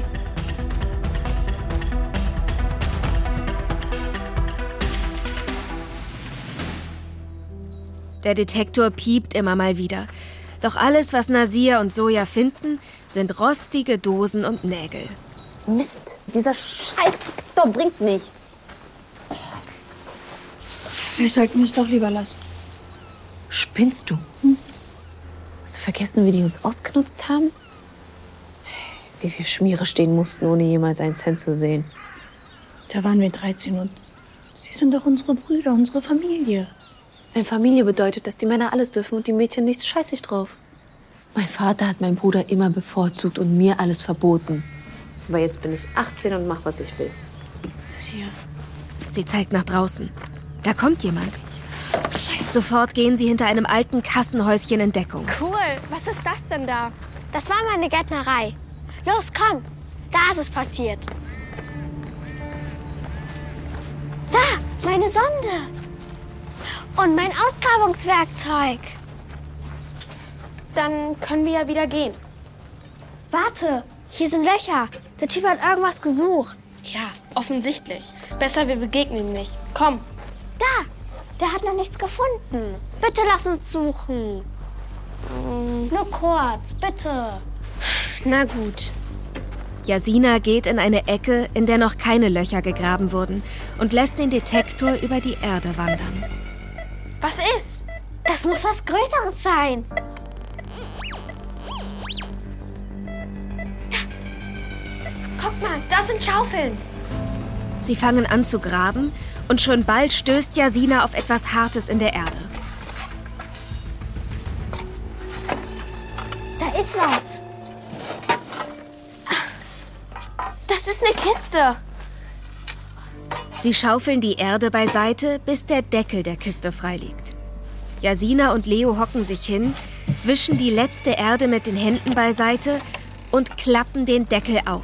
Der Detektor piept immer mal wieder. Doch alles, was Nasir und Soja finden, sind rostige Dosen und Nägel. Mist, dieser scheiß Detektor bringt nichts. Wir sollten es doch lieber lassen. Spinnst du? Hm? Hast du vergessen, wie die uns ausgenutzt haben? Wie wir Schmiere stehen mussten, ohne jemals einen Cent zu sehen. Da waren wir dreizehn und sie sind doch unsere Brüder, unsere Familie. Wenn Familie bedeutet, dass die Männer alles dürfen und die Mädchen nichts, scheiß ich drauf. Mein Vater hat meinen Bruder immer bevorzugt und mir alles verboten. Aber jetzt bin ich achtzehn und mach, was ich will. Das hier. Sie zeigt nach draußen. Da kommt jemand. Sofort gehen sie hinter einem alten Kassenhäuschen in Deckung. Cool. Was ist das denn da? Das war meine Gärtnerei. Los, komm. Da ist es passiert. Da, meine Sonde. Und mein Ausgrabungswerkzeug. Dann können wir ja wieder gehen. Warte, hier sind Löcher. Der Typ hat irgendwas gesucht. Ja, offensichtlich. Besser, wir begegnen ihm nicht. Komm. Da, der hat noch nichts gefunden. Bitte lass uns suchen. Mm. Nur kurz, bitte. Na gut. Jasina geht in eine Ecke, in der noch keine Löcher gegraben wurden, und lässt den Detektor über die Erde wandern. Was ist? Das muss was Größeres sein. Da. Guck mal, da sind Schaufeln. Sie fangen an zu graben und schon bald stößt Jasina auf etwas Hartes in der Erde. Da ist was. Das ist eine Kiste. Sie schaufeln die Erde beiseite, bis der Deckel der Kiste freiliegt. Jasina und Leo hocken sich hin, wischen die letzte Erde mit den Händen beiseite und klappen den Deckel auf.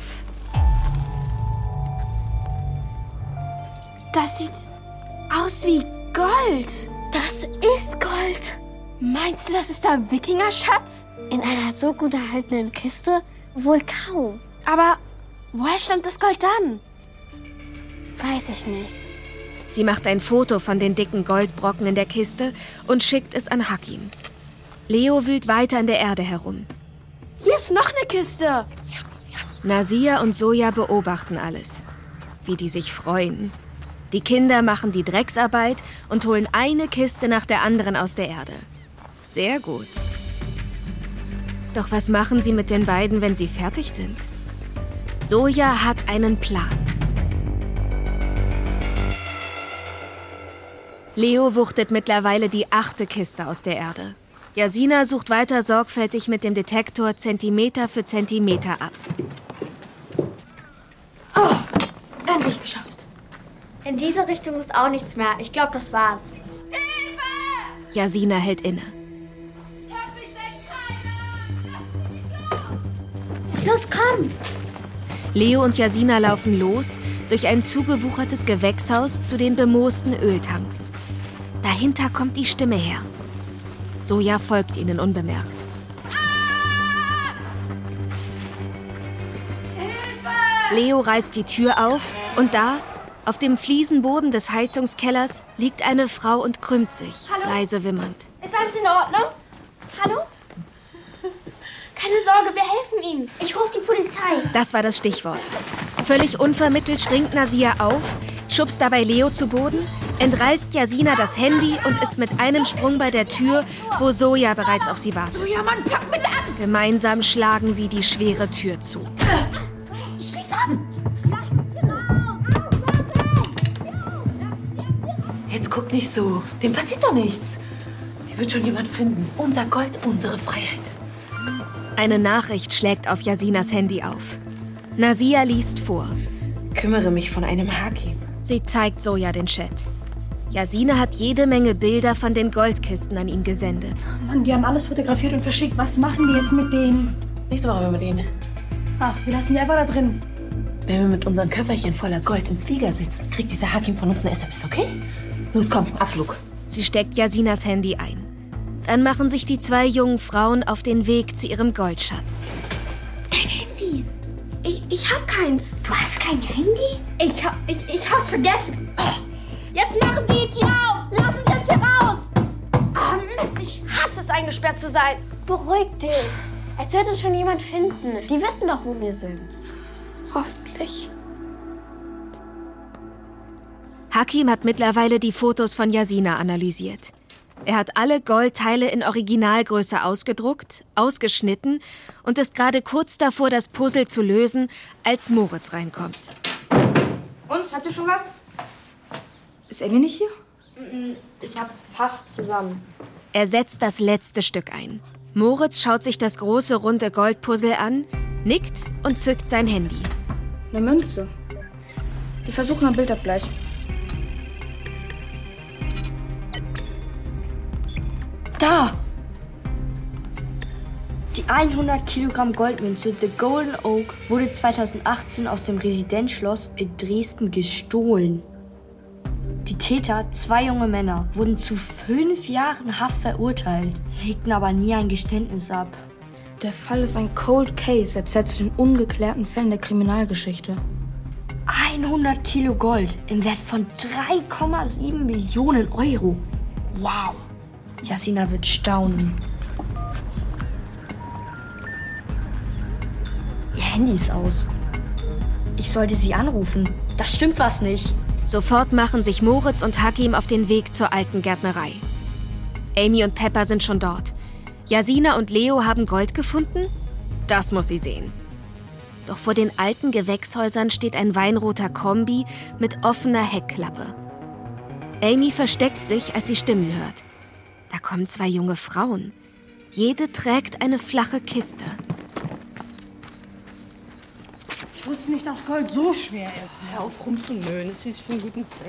Das sieht aus wie Gold. Das ist Gold. Meinst du, das ist der Wikingerschatz? In einer so gut erhaltenen Kiste? Wohl kaum. Aber woher stammt das Gold dann? Weiß ich nicht. Sie macht ein Foto von den dicken Goldbrocken in der Kiste und schickt es an Hakim. Leo wühlt weiter in der Erde herum. Hier ist noch eine Kiste. Nasir und Soja beobachten alles. Wie die sich freuen. Die Kinder machen die Drecksarbeit und holen eine Kiste nach der anderen aus der Erde. Sehr gut. Doch was machen sie mit den beiden, wenn sie fertig sind? Soja hat einen Plan. Leo wuchtet mittlerweile die achte Kiste aus der Erde. Jasina sucht weiter sorgfältig mit dem Detektor Zentimeter für Zentimeter ab. Oh, endlich geschafft. In diese Richtung ist auch nichts mehr. Ich glaube, das war's. Hilfe! Jasina hält inne. Los, komm! Leo und Jasina laufen los durch ein zugewuchertes Gewächshaus zu den bemoosten Öltanks. Dahinter kommt die Stimme her. Soja folgt ihnen unbemerkt. Ah! Hilfe! Leo reißt die Tür auf und da, auf dem Fliesenboden des Heizungskellers, liegt eine Frau und krümmt sich, Hallo? leise wimmernd. Ist alles in Ordnung? Hallo? Keine Sorge, wir helfen Ihnen. Ich rufe die Polizei. Das war das Stichwort. Völlig unvermittelt springt Nasir auf, schubst dabei Leo zu Boden, entreißt Yasina das Handy und ist mit einem Sprung bei der Tür, wo Soja bereits auf sie wartet. Soja, Mann, pack mit an! Gemeinsam schlagen sie die schwere Tür zu. Schließ ab! Jetzt guck nicht so. Dem passiert doch nichts. Die wird schon jemand finden. Unser Gold, unsere Freiheit. Eine Nachricht schlägt auf Yasinas Handy auf. Nazia liest vor. Kümmere mich von einem Hakim. Sie zeigt Soja den Chat. Yasina hat jede Menge Bilder von den Goldkisten an ihn gesendet. Mann, die haben alles fotografiert und verschickt. Was machen wir jetzt mit denen? Nächste Woche mit denen. Ach, wir lassen die einfach da drin. Wenn wir mit unseren Köfferchen voller Gold im Flieger sitzen, kriegt dieser Hakim von uns eine S M S, okay? Los, komm, Abflug. Sie steckt Yasinas Handy ein. Dann machen sich die zwei jungen Frauen auf den Weg zu ihrem Goldschatz. Dein Handy? Ich, ich hab keins. Du hast kein Handy? Ich hab, ich, ich hab's vergessen. Jetzt machen die die Tür auf. Lass uns jetzt hier raus. Ah, Mist, ich hasse es, eingesperrt zu sein. Beruhig dich. Es wird uns schon jemand finden. Die wissen doch, wo wir sind. Hoffentlich. Hakim hat mittlerweile die Fotos von Yasina analysiert. Er hat alle Goldteile in Originalgröße ausgedruckt, ausgeschnitten und ist gerade kurz davor, das Puzzle zu lösen, als Moritz reinkommt. Und, habt ihr schon was? Ist Amy nicht hier? Ich hab's fast zusammen. Er setzt das letzte Stück ein. Moritz schaut sich das große, runde Goldpuzzle an, nickt und zückt sein Handy. Eine Münze. Wir versuchen einen Bildabgleich. Da! Die hundert Kilogramm Goldmünze The Golden Oak wurde zweitausendachtzehn aus dem Residenzschloss in Dresden gestohlen. Die Täter, zwei junge Männer, wurden zu fünf Jahren Haft verurteilt, legten aber nie ein Geständnis ab. Der Fall ist ein Cold Case, er zählt zu den ungeklärten Fällen der Kriminalgeschichte. hundert Kilo Gold im Wert von drei Komma sieben Millionen Euro. Wow! Yasina wird staunen. Ihr Handy ist aus. Ich sollte sie anrufen. Da stimmt was nicht. Sofort machen sich Moritz und Hakim auf den Weg zur alten Gärtnerei. Amy und Pepper sind schon dort. Yasina und Leo haben Gold gefunden? Das muss sie sehen. Doch vor den alten Gewächshäusern steht ein weinroter Kombi mit offener Heckklappe. Amy versteckt sich, als sie Stimmen hört. Da kommen zwei junge Frauen. Jede trägt eine flache Kiste. Ich wusste nicht, dass Gold so schwer ist. Hör auf rumzunölen, es ist für einen guten Zweck.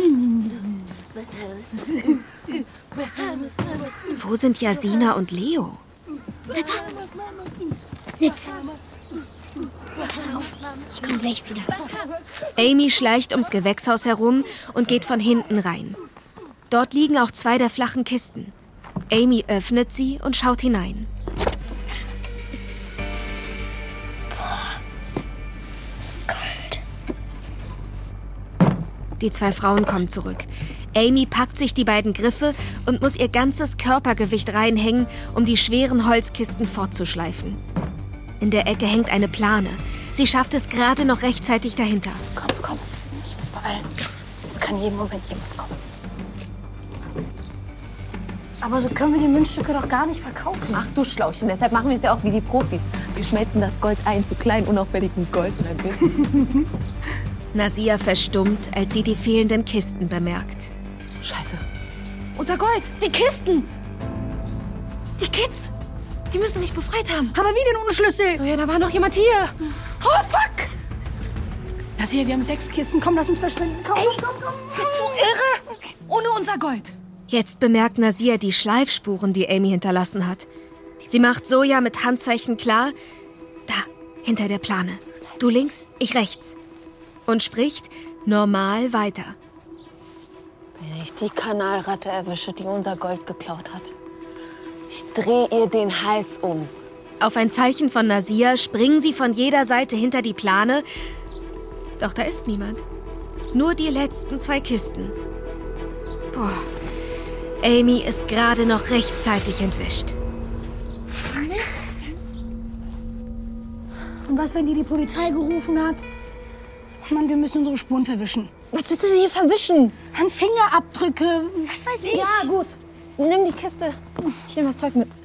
Wo sind Yasina und Leo? Peppa, sitz. Pass auf, ich komme gleich wieder. Amy schleicht ums Gewächshaus herum und geht von hinten rein. Dort liegen auch zwei der flachen Kisten. Amy öffnet sie und schaut hinein. Gold. Die zwei Frauen kommen zurück. Amy packt sich die beiden Griffe und muss ihr ganzes Körpergewicht reinhängen, um die schweren Holzkisten fortzuschleifen. In der Ecke hängt eine Plane. Sie schafft es gerade noch rechtzeitig dahinter. Komm, komm, wir müssen uns beeilen. Es kann jeden Moment jemand kommen. Aber so können wir die Münzstücke doch gar nicht verkaufen. Ach du Schlauchen, deshalb machen wir es ja auch wie die Profis. Wir schmelzen das Gold ein zu kleinen, unauffälligen Goldnugget. Nazia verstummt, als sie die fehlenden Kisten bemerkt. Scheiße. Unser Gold! Die Kisten! Die Kids! Die müssen sich befreit haben. Aber wie denn ohne Schlüssel? So, ja, da war noch jemand hier. Oh, fuck! Das hier, wir haben sechs Kisten. Komm, lass uns verschwinden. Komm, Ey, komm, komm. Bist du irre? Ohne unser Gold. Jetzt bemerkt Nazia die Schleifspuren, die Amy hinterlassen hat. Sie macht Soja mit Handzeichen klar. Da, hinter der Plane. Du links, ich rechts. Und spricht normal weiter. Wenn ich die Kanalratte erwische, die unser Gold geklaut hat, ich drehe ihr den Hals um. Auf ein Zeichen von Nazia springen sie von jeder Seite hinter die Plane. Doch da ist niemand. Nur die letzten zwei Kisten. Boah. Amy ist gerade noch rechtzeitig entwischt. Mist. Und was, wenn die die Polizei gerufen hat? Mann, wir müssen unsere Spuren verwischen. Was willst du denn hier verwischen? An Fingerabdrücke, was weiß ich. Ja, gut. Nimm die Kiste. Ich nehme das Zeug mit.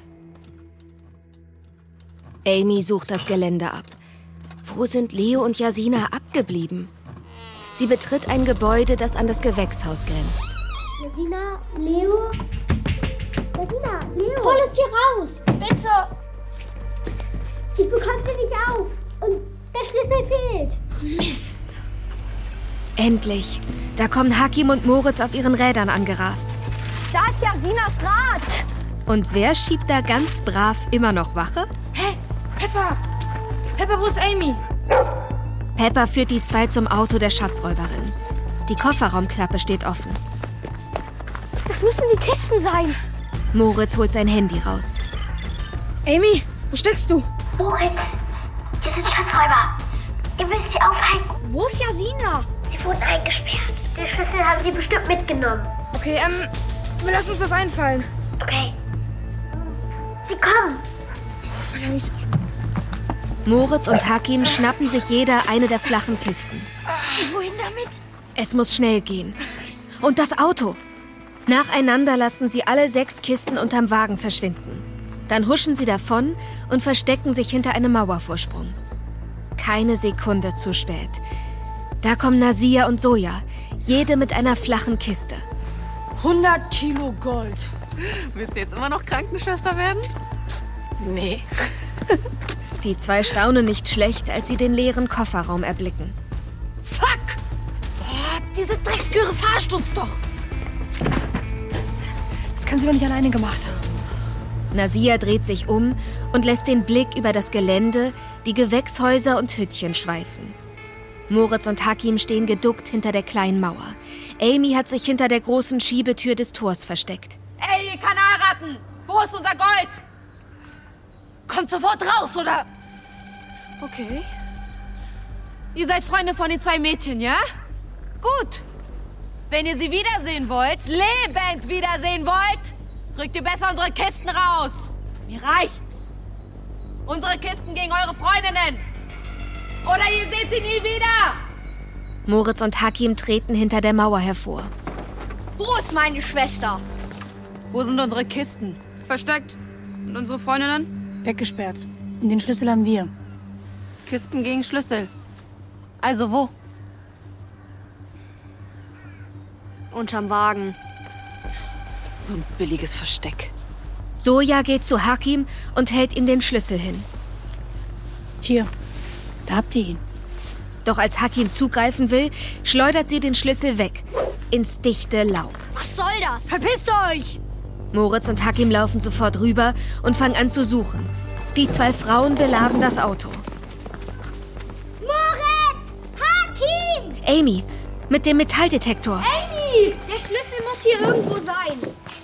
Amy sucht das Gelände ab. Wo sind Leo und Jasina abgeblieben? Sie betritt ein Gebäude, das an das Gewächshaus grenzt. Jasina, Leo. Jasina, Leo. Hol uns hier raus. Bitte. Ich bekomme sie nicht auf. Und der Schlüssel fehlt. Mist. Endlich. Da kommen Hakim und Moritz auf ihren Rädern angerast. Da ist Jasinas Rad. Und wer schiebt da ganz brav immer noch Wache? Hä? Pepper. Pepper, wo ist Amy? Pepper führt die zwei zum Auto der Schatzräuberin. Die Kofferraumklappe steht offen. Das müssen die Kisten sein. Moritz holt sein Handy raus. Amy, wo steckst du? Moritz, hier sind Schatzräuber. Ihr müsst sie aufhalten. Wo ist Jasina? Sie wurden eingesperrt. Den Schlüssel haben sie bestimmt mitgenommen. Okay, ähm, wir lassen uns das einfallen. Okay. Sie kommen. Oh, verdammt. Moritz und Hakim schnappen sich jeder eine der flachen Kisten. Wohin damit? Es muss schnell gehen. Und das Auto. Nacheinander lassen sie alle sechs Kisten unterm Wagen verschwinden. Dann huschen sie davon und verstecken sich hinter einem Mauervorsprung. Keine Sekunde zu spät. Da kommen Nasia und Soja, jede mit einer flachen Kiste. hundert Kilo Gold. Willst du jetzt immer noch Krankenschwester werden? Nee. Die zwei staunen nicht schlecht, als sie den leeren Kofferraum erblicken. Fuck! Boah, diese Drecksgöre verarscht uns doch. Das kann sie doch nicht alleine gemacht haben. Nasia dreht sich um und lässt den Blick über das Gelände, die Gewächshäuser und Hüttchen schweifen. Moritz und Hakim stehen geduckt hinter der kleinen Mauer. Amy hat sich hinter der großen Schiebetür des Tors versteckt. Ey, ihr Kanalratten! Wo ist unser Gold? Kommt sofort raus, oder? Okay. Ihr seid Freunde von den zwei Mädchen, ja? Gut. Wenn ihr sie wiedersehen wollt, lebend wiedersehen wollt, rückt ihr besser unsere Kisten raus. Mir reicht's. Unsere Kisten gegen eure Freundinnen. Oder ihr seht sie nie wieder. Moritz und Hakim treten hinter der Mauer hervor. Wo ist meine Schwester? Wo sind unsere Kisten? Versteckt. Und unsere Freundinnen? Weggesperrt. Und den Schlüssel haben wir. Kisten gegen Schlüssel. Also wo? Unterm Wagen. So ein billiges Versteck. Soja geht zu Hakim und hält ihm den Schlüssel hin. Hier, da habt ihr ihn. Doch als Hakim zugreifen will, schleudert sie den Schlüssel weg. Ins dichte Laub. Was soll das? Verpisst euch! Moritz und Hakim laufen sofort rüber und fangen an zu suchen. Die zwei Frauen beladen das Auto. Moritz! Hakim! Amy, mit dem Metalldetektor. Amy! Der Schlüssel muss hier irgendwo sein.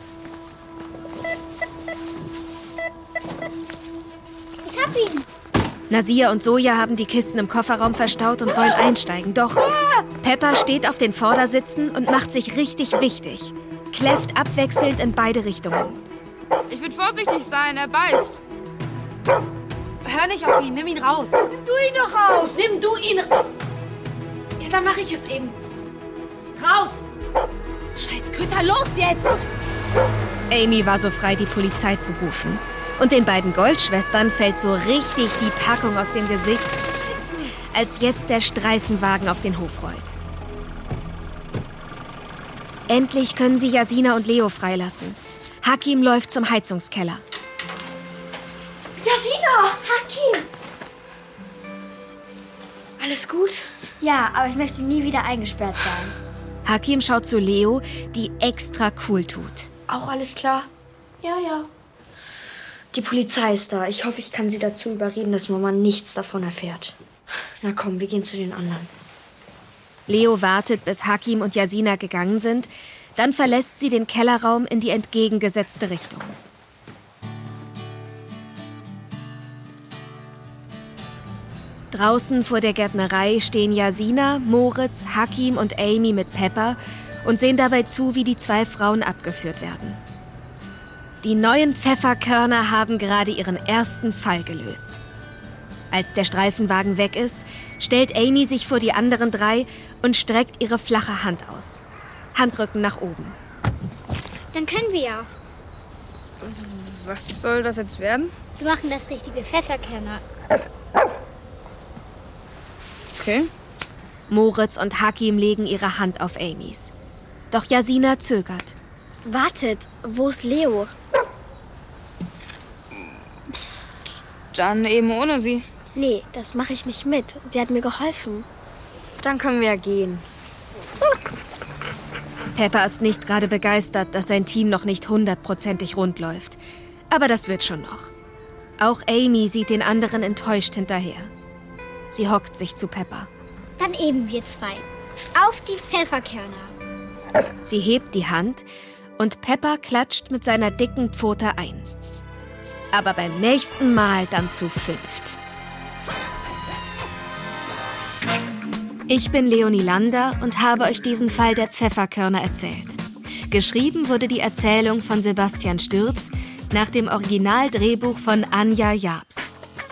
Ich hab ihn. Nasia und Soja haben die Kisten im Kofferraum verstaut und wollen einsteigen. Doch Pepper steht auf den Vordersitzen und macht sich richtig wichtig. Kläfft abwechselnd in beide Richtungen. Ich will vorsichtig sein, er beißt. Hör nicht auf ihn, nimm ihn raus. Nimm du ihn doch raus! Nimm du ihn raus! Ja, dann mache ich es eben. Raus! Scheiß Köter, los jetzt! Amy war so frei, die Polizei zu rufen. Und den beiden Goldschwestern fällt so richtig die Packung aus dem Gesicht, als jetzt der Streifenwagen auf den Hof rollt. Endlich können sie Jasina und Leo freilassen. Hakim läuft zum Heizungskeller. Jasina! Hakim! Alles gut? Ja, aber ich möchte nie wieder eingesperrt sein. Hakim schaut zu Leo, die extra cool tut. Auch alles klar? Ja, ja. Die Polizei ist da. Ich hoffe, ich kann sie dazu überreden, dass Mama nichts davon erfährt. Na komm, wir gehen zu den anderen. Leo wartet, bis Hakim und Jasina gegangen sind. Dann verlässt sie den Kellerraum in die entgegengesetzte Richtung. Draußen vor der Gärtnerei stehen Jasina, Moritz, Hakim und Amy mit Pepper und sehen dabei zu, wie die zwei Frauen abgeführt werden. Die neuen Pfefferkörner haben gerade ihren ersten Fall gelöst. Als der Streifenwagen weg ist, stellt Amy sich vor die anderen drei und streckt ihre flache Hand aus. Handrücken nach oben. Dann können wir ja. Was soll das jetzt werden? Sie machen das richtige Pfefferkörner. Okay. Moritz und Hakim legen ihre Hand auf Amys. Doch Jasina zögert. Wartet, wo ist Leo? Dann eben ohne sie. Nee, das mache ich nicht mit. Sie hat mir geholfen. Dann können wir ja gehen. Peppa ist nicht gerade begeistert, dass sein Team noch nicht hundertprozentig rund läuft. Aber das wird schon noch. Auch Amy sieht den anderen enttäuscht hinterher. Sie hockt sich zu Peppa. Dann eben wir zwei. Auf die Pfefferkörner. Sie hebt die Hand und Peppa klatscht mit seiner dicken Pfote ein. Aber beim nächsten Mal dann zu fünft. Ich bin Leonie Lander und habe euch diesen Fall der Pfefferkörner erzählt. Geschrieben wurde die Erzählung von Sebastian Stürz nach dem Originaldrehbuch von Anja Jabs.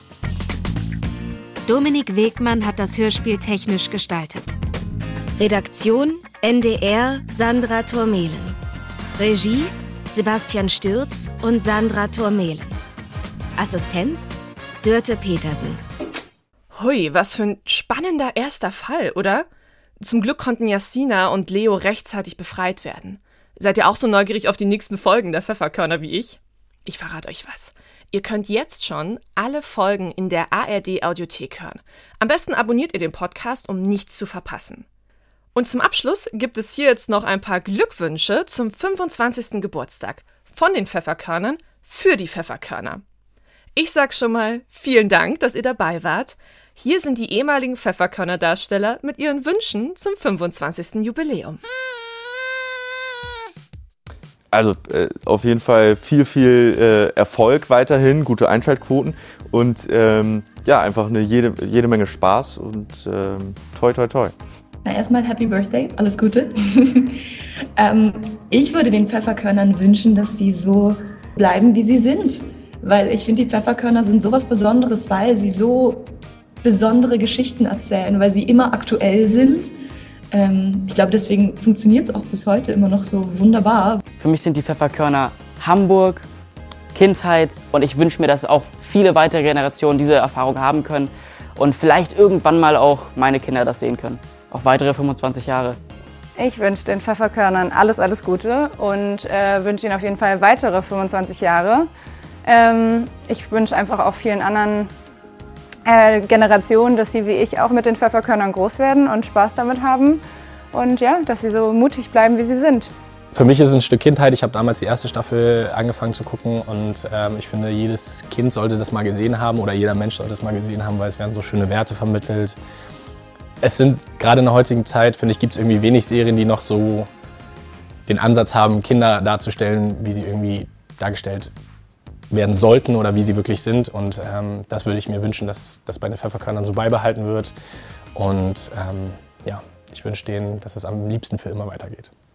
Dominik Wegmann hat das Hörspiel technisch gestaltet. Redaktion N D R Sandra Turmelen. Regie Sebastian Stürz und Sandra Turmelen. Assistenz Dörte Petersen. Hui, was für ein spannender erster Fall, oder? Zum Glück konnten Jasina und Leo rechtzeitig befreit werden. Seid ihr auch so neugierig auf die nächsten Folgen der Pfefferkörner wie ich? Ich verrate euch was. Ihr könnt jetzt schon alle Folgen in der A R D-Audiothek hören. Am besten abonniert ihr den Podcast, um nichts zu verpassen. Und zum Abschluss gibt es hier jetzt noch ein paar Glückwünsche zum fünfundzwanzigsten Geburtstag von den Pfefferkörnern für die Pfefferkörner. Ich sag schon mal vielen Dank, dass ihr dabei wart. Hier sind die ehemaligen Pfefferkörner-Darsteller mit ihren Wünschen zum fünfundzwanzigsten Jubiläum. Also äh, auf jeden Fall viel, viel äh, Erfolg weiterhin, gute Einschaltquoten und ähm, ja, einfach eine jede, jede Menge Spaß und ähm, toi, toi, toi. Na, erstmal Happy Birthday, alles Gute. ähm, ich würde den Pfefferkörnern wünschen, dass sie so bleiben, wie sie sind. Weil ich finde, die Pfefferkörner sind sowas Besonderes, weil sie so besondere Geschichten erzählen, weil sie immer aktuell sind. Ähm, ich glaube, deswegen funktioniert es auch bis heute immer noch so wunderbar. Für mich sind die Pfefferkörner Hamburg, Kindheit und ich wünsche mir, dass auch viele weitere Generationen diese Erfahrung haben können und vielleicht irgendwann mal auch meine Kinder das sehen können. Auch weitere fünfundzwanzig Jahre. Ich wünsche den Pfefferkörnern alles, alles Gute und äh, wünsche ihnen auf jeden Fall weitere fünfundzwanzig Jahre. Ähm, ich wünsche einfach auch vielen anderen äh, Generationen, dass sie wie ich auch mit den Pfefferkörnern groß werden und Spaß damit haben und ja, dass sie so mutig bleiben, wie sie sind. Für mich ist es ein Stück Kindheit. Ich habe damals die erste Staffel angefangen zu gucken und ähm, ich finde, jedes Kind sollte das mal gesehen haben oder jeder Mensch sollte es mal gesehen haben, weil es werden so schöne Werte vermittelt. Es sind, gerade in der heutigen Zeit, finde ich, gibt es irgendwie wenig Serien, die noch so den Ansatz haben, Kinder darzustellen, wie sie irgendwie dargestellt werden sollten oder wie sie wirklich sind. Und ähm, das würde ich mir wünschen, dass das bei den Pfefferkörnern so beibehalten wird. Und ähm, ja, ich wünsche denen, dass es am liebsten für immer weitergeht.